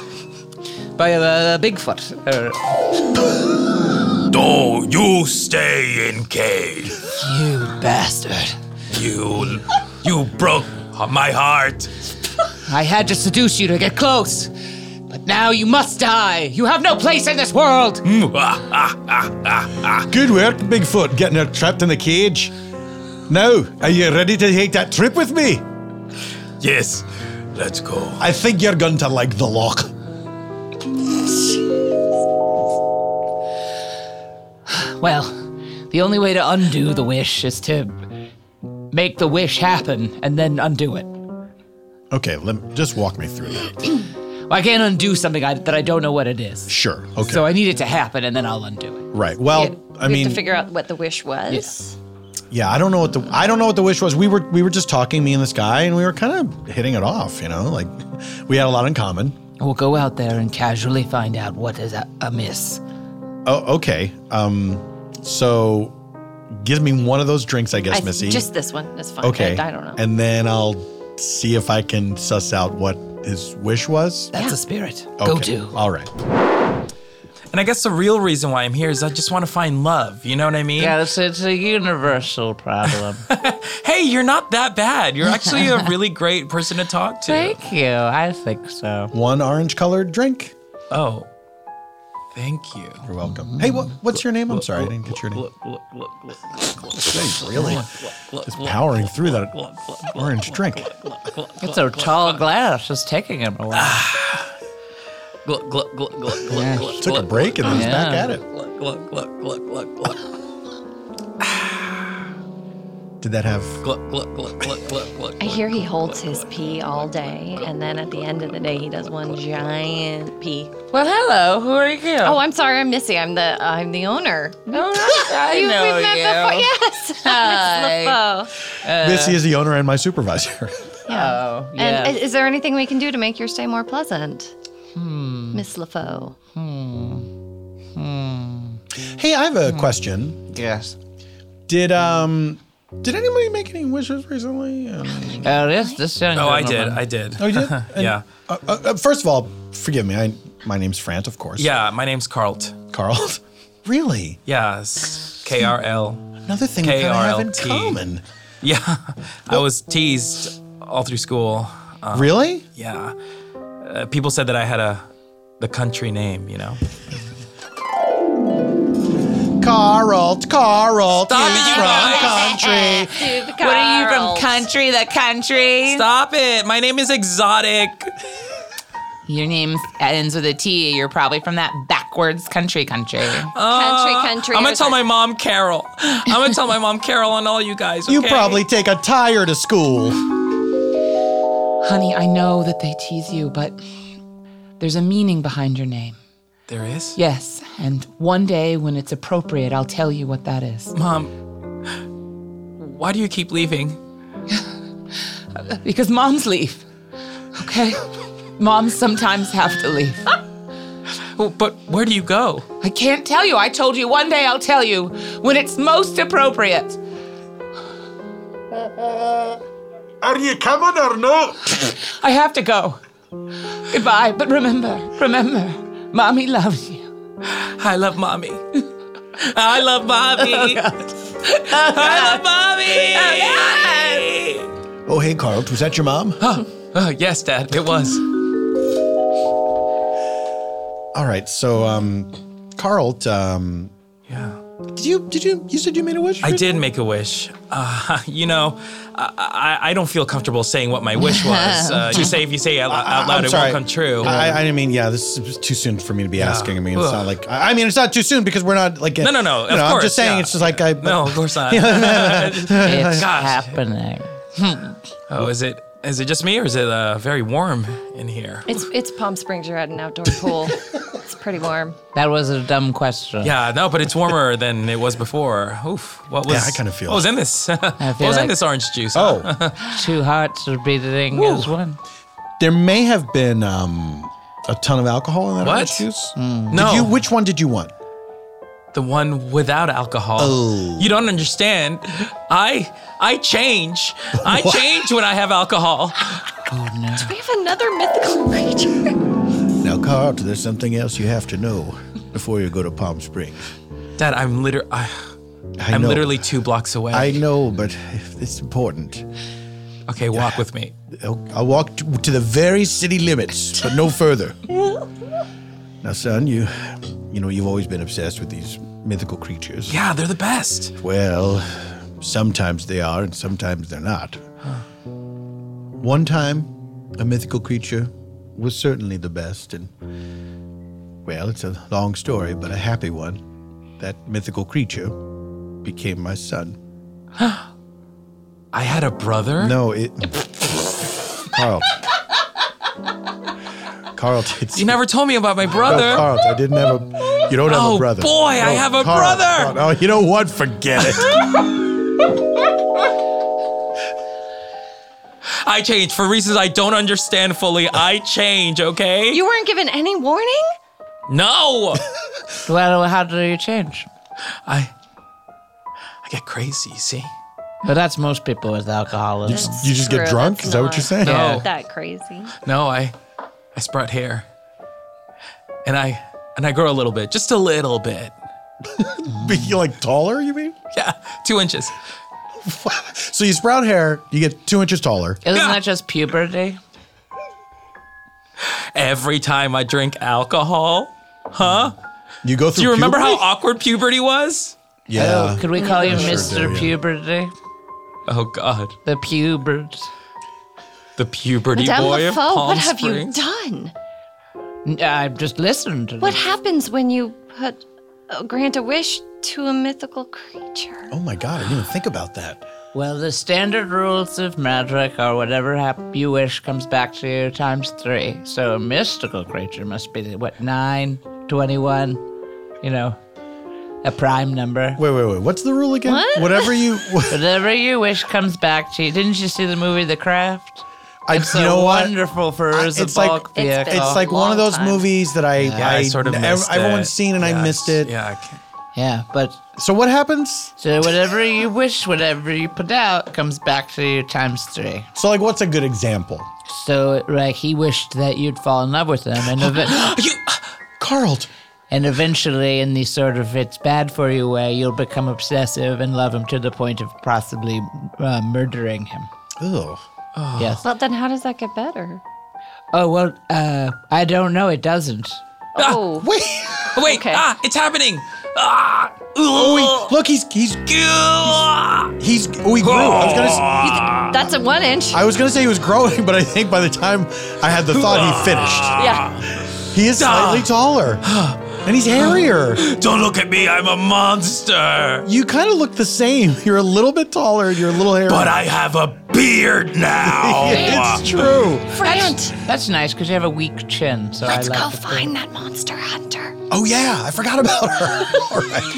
a Bigfoot.
Oh, you stay in cave.
You bastard.
You broke my heart.
I had to seduce you to get close. But now you must die. You have no place in this world.
Good work, Bigfoot, getting her trapped in the cage. Now, are you ready to take that trip with me?
Yes, let's go.
I think you're going to like the loch.
Well, the only way to undo the wish is to make the wish happen and then undo it.
Okay, just walk me through that.
I can't undo something that I don't know what it is.
Sure, okay.
So I need it to happen and then I'll undo it.
Right, well, I
we
mean,
have to figure out what the wish was.
yeah, I don't know what the wish was. We were just talking, me and this guy, and we were kind of hitting it off, you know? Like, we had a lot in common.
We'll go out there and casually find out what is amiss.
Oh, okay. So give me one of those drinks, I guess, Missy.
Just this one. That's fine.
Okay.
I don't know.
And then I'll see if I can suss out what his wish was.
That's
Yeah.
a spirit. Go
Okay.
do.
All right.
And I guess the real reason why I'm here is I just want to find love. You know what I mean?
Yeah, it's a universal problem.
Hey, you're not that bad. You're actually a really great person to talk to.
Thank you. I think so.
One orange-colored drink.
Oh, thank you.
You're welcome. Hey, what's your name? I'm sorry, I didn't get your name. Really? Just powering through that orange drink.
It's a tall glass. It's taking him a while.
Gluck, gluck, gluck, gluck, gluck,
Yeah.
gluck,
Took a
gluck,
break and then he's back
Yeah.
at it.
gluck, gluck, gluck, gluck, gluck, gluck,
Did that have...
gluck, gluck, gluck, gluck, gluck, gluck.
I hear he holds his pee all day, and then at the end of the day, he does one giant pee.
Well, hello. Who are you?
Oh, I'm sorry, I'm Missy. I'm the owner.
I know
We've met before.
you.
Yes.
Hi.
Miss LaFoe.
Missy is the owner and my supervisor.
Oh, yeah.
And is there anything we can do to make your stay more pleasant? Miss LaFoe.
Hey, I have a question.
yes.
Did anybody make any wishes recently?
This young
Oh, I did.
gentleman.
I did.
Oh, you did?
Yeah.
First of all, forgive me. My name's Frant, of course.
Yeah, my name's Carlt.
Carl. Really?
Yeah, it's KRL.
Another thing we kind of have in
KRLT.
common.
Yeah, I was teased all through school.
Really?
Yeah, people said that I had the country name. You know.
Carl,
Stop it,
he's
you
from
guys.
country.
What are you from? Country, the country?
Stop it! My name is Exotic.
Your name ends with a T. You're probably from that backwards country.
Country.
I'm gonna tell my mom Carol. I'm gonna tell my mom Carol and all you guys.
You
okay?
probably take a tire to school.
Honey, I know that they tease you, but there's a meaning behind your name.
There is.
Yes, and one day when it's appropriate, I'll tell you what that is.
Mom, why do you keep leaving?
Because moms leave, okay? Moms sometimes have to leave.
Oh, but where do you go?
I can't tell you. I told you one day I'll tell you when it's most appropriate.
Are you coming or no?
I have to go. Goodbye, but remember, Mommy loves you.
I love mommy. I love mommy. I love mommy.
Oh, hey, Carl, was that your mom?
Oh, yes, Dad, it was.
All right, so, Carl,
Yeah.
you said you made a wish?
I did make a wish. You know, I don't feel comfortable saying what my wish was. If you say it out loud,
I'm
it
sorry.
won't come true.
I mean, yeah, this is too soon for me to be asking. I mean, it's not like, it's not too soon because we're not like,
No,
you know,
of course.
I'm just saying,
yeah.
it's just like,
No, of course not.
It's
Gosh.
happening.
Oh, is it just me or is it very warm in here?
It's Palm Springs. You're at an outdoor pool. It's pretty warm.
That was a dumb question.
Yeah, no, but it's warmer than it was before. Oof. What was?
Yeah, I kinda feel
What was in this? What
feel
was in
like-
this orange juice?
Oh,
Two hearts are beating as one.
there may have been a ton of alcohol in that
What?
orange juice.
No.
Which one did you want?
The one without alcohol.
Oh.
You don't understand. I change. I change when I have alcohol.
Oh no.
We have another mythical creature.
Now, Carl, there's something else you have to know before you go to Palm Springs.
Dad, I'm
I know.
literally 2 blocks away.
I know, but it's important.
Okay, walk with me.
I'll walk to the very city limits, but no further. Now, son, you've always been obsessed with these mythical creatures.
Yeah, they're the best.
Well, sometimes they are, and sometimes they're not. One time, a mythical creature was certainly the best, and, well, it's a long story, but a happy one. That mythical creature became my son.
I had a brother?
No, Carl. Carl, it's...
You never told me about my
No,
brother.
Carl, I didn't have a... You don't have
Oh,
a brother.
boy, I have a
Carl,
brother.
Carl, oh, you know what? Forget it.
I change for reasons I don't understand fully. I change, okay?
You weren't given any warning?
No.
Well, how do you change?
I get crazy, see?
But that's most people with alcoholism.
You just get
True,
drunk?
that's
Is that what
not
you're saying?
No.
That crazy.
No, I sprout hair. And I grow a little bit, just a little bit.
But you like taller, you mean?
Yeah, 2 inches.
So you sprout hair, you get 2 inches taller.
Isn't
Yeah.
that just puberty?
Every time I drink alcohol, huh?
You go through
Do you remember
puberty?
how awkward puberty was?
Yeah.
Oh, could we call you
Sure
Mr.
do, yeah.
Puberty?
Oh God,
The pubert.
the puberty
Madame
boy of
Lafoe,
Palm
what have
Springs.
you done?
I've just listened to
What
this.
happens when you grant a wish to a mythical creature?
Oh my God, I didn't even think about that.
Well, the standard rules of magic are whatever you wish comes back to you times 3. So a mystical creature must be, 9, 21, a prime number.
Wait. What's the rule again?
What?
Whatever you...
Whatever you wish comes back to you. Didn't you see the movie The Craft?
you
So
know what?
wonderful for as a
It's like-
bulk
It's
vehicle.
been-
It's like one of
Long
those
time.
movies that I
sort of missed it.
everyone's seen and I
Yeah,
missed it.
Yeah, I can't.
Yeah, but
So what happens?
so whatever you wish, whatever you put out comes back to you times 3.
So like, what's a good example?
So like he wished that you'd fall in love with him, and
You, Carl,
And eventually, in the sort of it's bad for you way, you'll become obsessive and love him to the point of possibly murdering him.
Ugh.
Yes.
Well, then how does that get better?
Oh, well, I don't know. It doesn't.
Oh,
Wait.
Wait,
Okay.
it's happening. Ah,
Look, he grew. I
that's a 1 inch.
was gonna say he was growing, but I think by the time I had the thought, he finished.
Yeah.
He is slightly taller, and he's hairier.
Don't look at me. I'm a monster.
You kind of look the same. You're a little bit taller, and you're a little hairier.
But I have a beard now.
It's true.
Frant,
That's nice because you have a weak chin. So
let's
I like
go
the
find that monster hunter.
Oh yeah, I forgot about her. All right,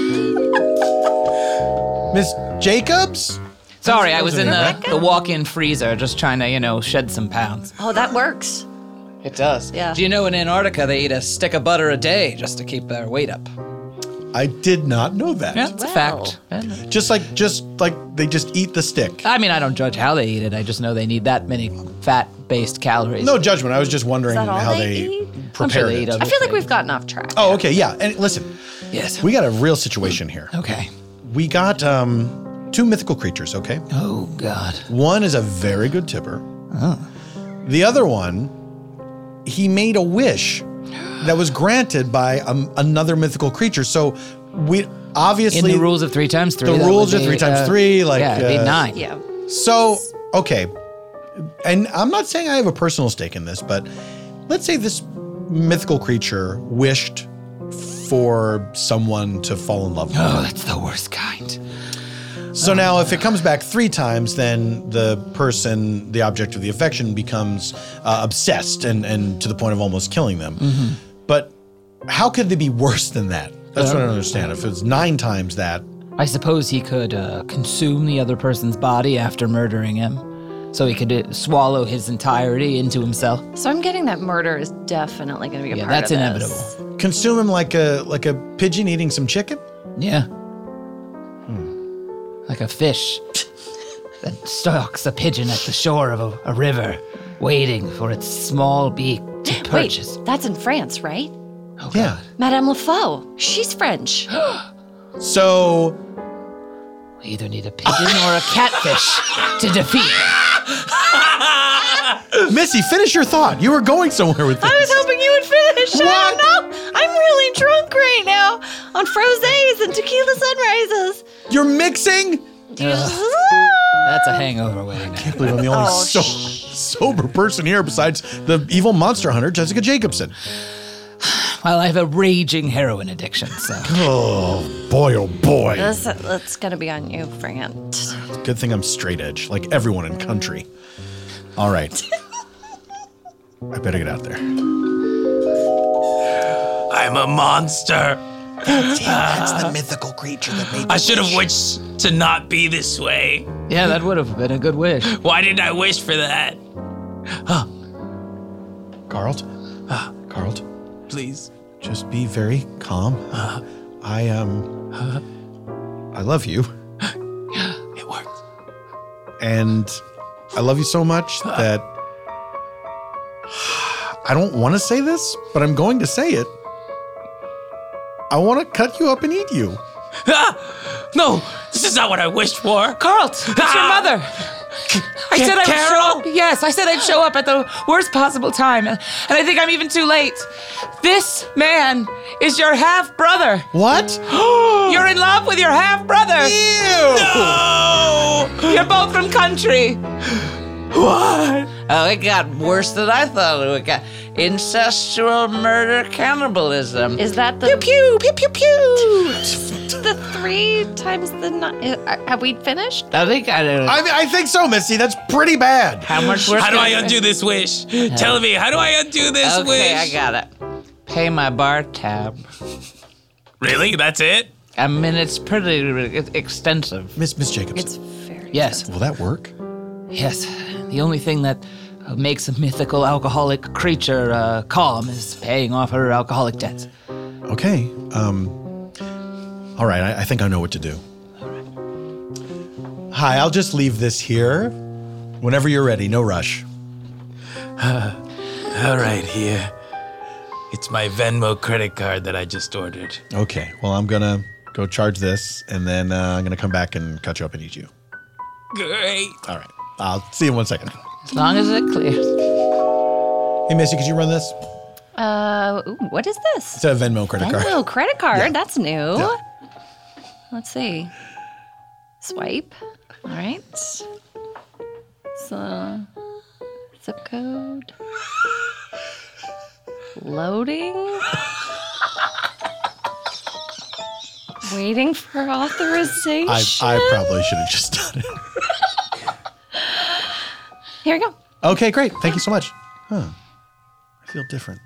Miss Jacobs.
Sorry, I was in the walk-in freezer just trying to, shed some pounds.
Oh, that works.
It does.
Yeah.
Do you know in Antarctica they eat a stick of butter a day just to keep their weight up?
I did not know that.
Yeah, it's a
Well.
fact.
Just like they just eat the stick.
I mean, I don't judge how they eat it. I just know they need that many fat-based calories.
No judgment. I was just wondering
Is that all
how
they
they
eat?
I'm
prepared
sure they eat
it.
other
I feel like
things.
we've gotten off track.
Oh, okay, yeah. And listen,
Yes.
we got a real situation here.
Okay.
We got 2 mythical creatures, okay?
Oh, God.
One is a very good tipper. The other one, he made a wish that was granted by another mythical creature. So we obviously
In the rules of 3 times 3.
the
that
rules
would
are
be,
3 times 3. Like
yeah, it'd be 9.
Yeah.
So okay, and I'm not saying I have a personal stake in this, but let's say this mythical creature wished for someone to fall in love with.
Oh, that's the worst kind.
So now if it comes back 3 times, then the person, the object of the affection, becomes obsessed and to the point of almost killing them. But how could they be worse than that? That's what I don't understand. If it's 9 times that,
I suppose he could consume the other person's body after murdering him. So he could swallow his entirety into himself.
So I'm getting that murder is definitely going to be a
Yeah,
part
that's
of this.
inevitable.
consume him like a pigeon eating some chicken?
Yeah. Like a fish that stalks a pigeon at the shore of a river, waiting for its small beak to purchase.
Wait, that's in France, right?
Oh,
Yeah.
Madame Lefaux. She's French.
So
We either need a pigeon or a catfish to defeat.
Missy, finish your thought. You were going somewhere with this.
I was hoping you would finish.
What?
I don't know. I'm really drunk right now on frosés and tequila sunrises.
You're mixing?
That's a hangover waiting now.
I can't believe I'm the only
Oh,
sober person here besides the evil monster hunter, Jessica Jacobson.
Well, I have a raging heroin addiction, so.
Oh boy.
That's gonna be on you, Frant.
Good thing I'm straight edge, like everyone in country. All right. I better get out there.
I'm a monster.
That's the mythical creature that made
I should have wished to not be this way.
Yeah, that would have been a good wish.
Why didn't I wish for that?
Carl? Carl,
Please.
just be very calm. I love you.
It worked.
And I love you so much that I don't want to say this, but I'm going to say it. I want to cut you up and eat you.
No, this is not what I wished for.
Carl, it's your mother. I said I would show up. Yes, I said I'd show up at the worst possible time, and I think I'm even too late. This man is your half brother.
What?
You're in love with your half brother.
No!
You're both from country.
What?
Oh, it got worse than I thought it would. Got incestual murder, cannibalism.
Is that the
Pew, pew, pew, pew.
the 3 times the 9? Have we finished?
I think I don't know.
I think so, Missy. That's pretty bad.
How much worse?
How do
can
I
it be?
undo this wish? Tell me, how do I undo this wish?
Okay, I got it. Pay my bar tab.
Really? That's it?
I mean, it's pretty extensive.
Miss Jacobson.
It's very.
Yes,
Will that work?
yes. The only thing that makes a mythical alcoholic creature calm is paying off her alcoholic debts.
Okay. All right. I think I know what to do. Hi, I'll just leave this here. Whenever you're ready, no rush.
All right, here. It's my Venmo credit card that I just ordered.
Okay, well, I'm going to go charge this, and then I'm going to come back and cut you up and eat you.
Great.
All right. I'll see you in 1 second.
As long as it clears.
Hey, Missy, could you run this?
Ooh, what is this?
It's a Venmo credit card.
Venmo credit card.
Yeah.
That's new.
Yeah.
Let's see. Swipe. All right. So, zip code. Loading. Waiting for authorization.
I probably should have just done it.
Here we go.
Okay, great. Thank you so much. Huh. I feel different.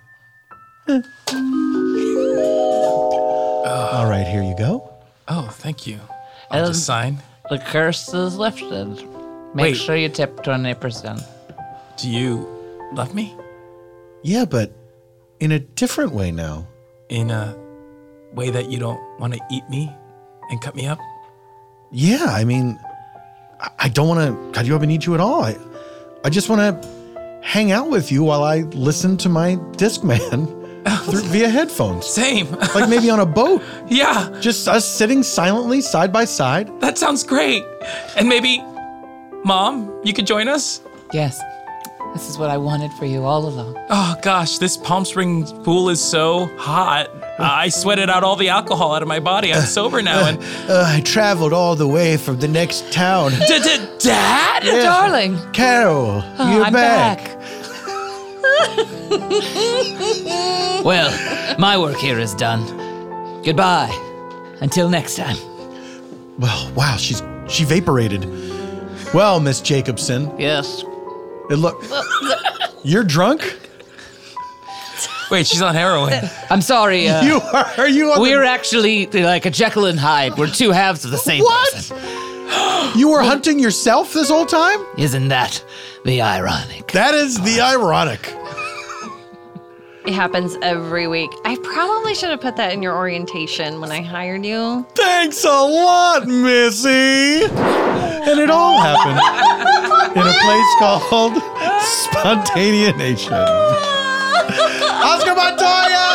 All right, here you go.
Oh, thank you. I'll just sign.
The curse is lifted. Make
Wait.
sure you tip 20%.
Do you love me?
Yeah, but in a different way now.
In a way that you don't want to eat me and cut me up?
Yeah, I mean, I don't want to cut you up and eat you at all. I just want to hang out with you while I listen to my Discman via headphones.
Same.
Like maybe on a boat.
Yeah,
Just us sitting silently side by side.
that sounds great. And maybe, Mom, you could join us?
Yes. This is what I wanted for you all along.
Oh gosh, this Palm Springs pool is so hot. I sweated out all the alcohol out of my body. I'm sober now. And
I traveled all the way from the next town.
Dad?
Yeah.
Darling.
Carol, you're
I'm
back.
Well, my work here is done. Goodbye. Until next time.
Well, wow, she vaporated. Well, Miss Jacobson,
Yes.
you're drunk?
Wait, she's on heroin.
I'm sorry.
Are you on
We're actually like a Jekyll and Hyde. We're two halves of the same
What?
person.
You were hunting yourself this whole time?
Isn't that the ironic?
That is the ironic.
It happens every week. I probably should have put that in your orientation when I hired you.
Thanks a lot, Missy. And it all happened in a place called Spontanea Nation. Oscar Montoya!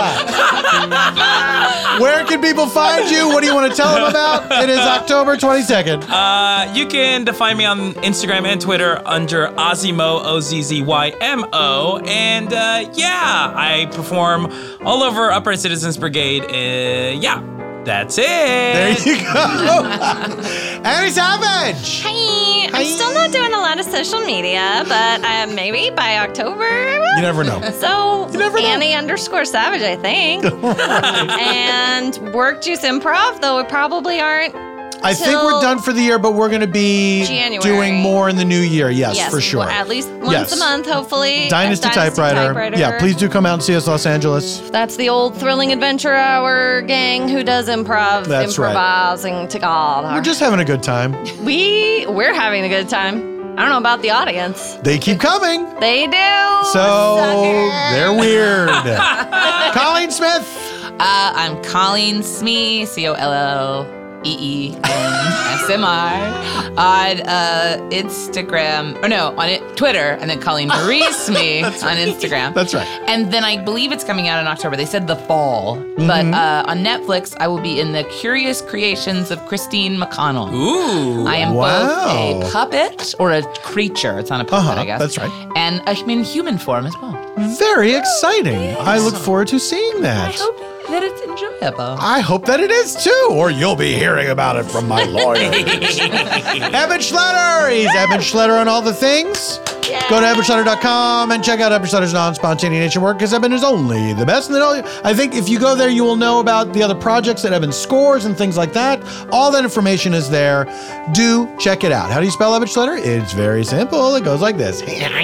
Where can people find you? What do you want to tell them about? It is October 22nd.
You can find me on Instagram and Twitter under Ozzymo, Ozzzymo. And yeah, I perform all over Upright Citizens Brigade. Yeah, that's it.
There you go. Annie Savage!
Hi. I'm still not doing a lot of social media, but maybe by October.
You never know.
So
You never know.
Annie_Savage, I think. And Work Juice Improv, though we probably aren't.
I think we're done for the year, but we're going to be
January.
doing more in the new year. Yes, for sure.
Well, at least once
Yes.
a month, hopefully.
Dynasty
at
Typewriter. Yeah, please do come out and see us, Los Angeles.
That's the old Thrilling Adventure Hour gang who does improv,
That's right.
improvising to God.
We're just having a good time.
We're having a good time. I don't know about the audience.
They keep coming.
They do.
So
Sucker.
they're weird. Colleen Smith.
I'm Colleen Smee, COLLEENSMR, on Instagram, on Twitter, and then Colleen Marie Smee on Instagram.
That's right.
And then I believe it's coming out in October. They said the fall, but on Netflix, I will be in the Curious Creations of Christine McConnell.
Ooh.
I am
Wow.
both a puppet or a creature. It's not a puppet, I guess.
that's right.
And I'm in human form as well.
Very exciting. I look forward to seeing that.
I hope that it's enjoyable.
I hope that it is too, or you'll be hearing about it from my lawyer. Eben Schletter. He's Eben Schletter on all the things. Go to EbenSchletter.com and check out Eben Schletter's non-spontaneous nature work, because Eben is only the best. And I think if you go there, you will know about the other projects that Eben scores and things like that. All that information is there. Do check it out. How do you spell Eben Schletter? It's very simple. It goes like this.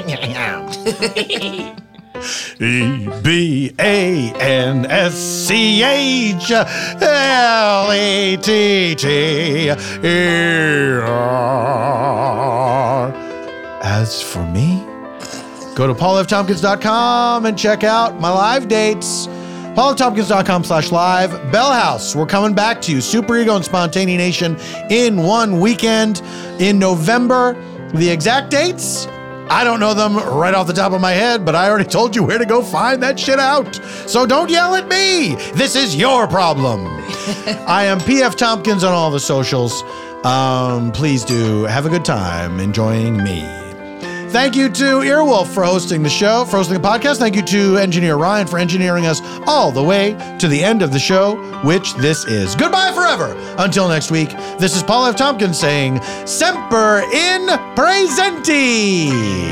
EbenSchletter. As for me, go to paulftompkins.com and check out my live dates. paulftompkins.com/live. Bell House, we're coming back to you. Super Ego and Spontanea Nation in one weekend in November. The exact dates, I don't know them right off the top of my head, but I already told you where to go find that shit out. So don't yell at me. This is your problem. I am PF Tompkins on all the socials. Please do have a good time enjoying me. Thank you to Earwolf for hosting the show, for hosting the podcast. Thank you to Engineer Ryan for engineering us all the way to the end of the show, which this is. Goodbye forever. Until next week, this is Paul F. Tompkins saying, Semper in Presenti.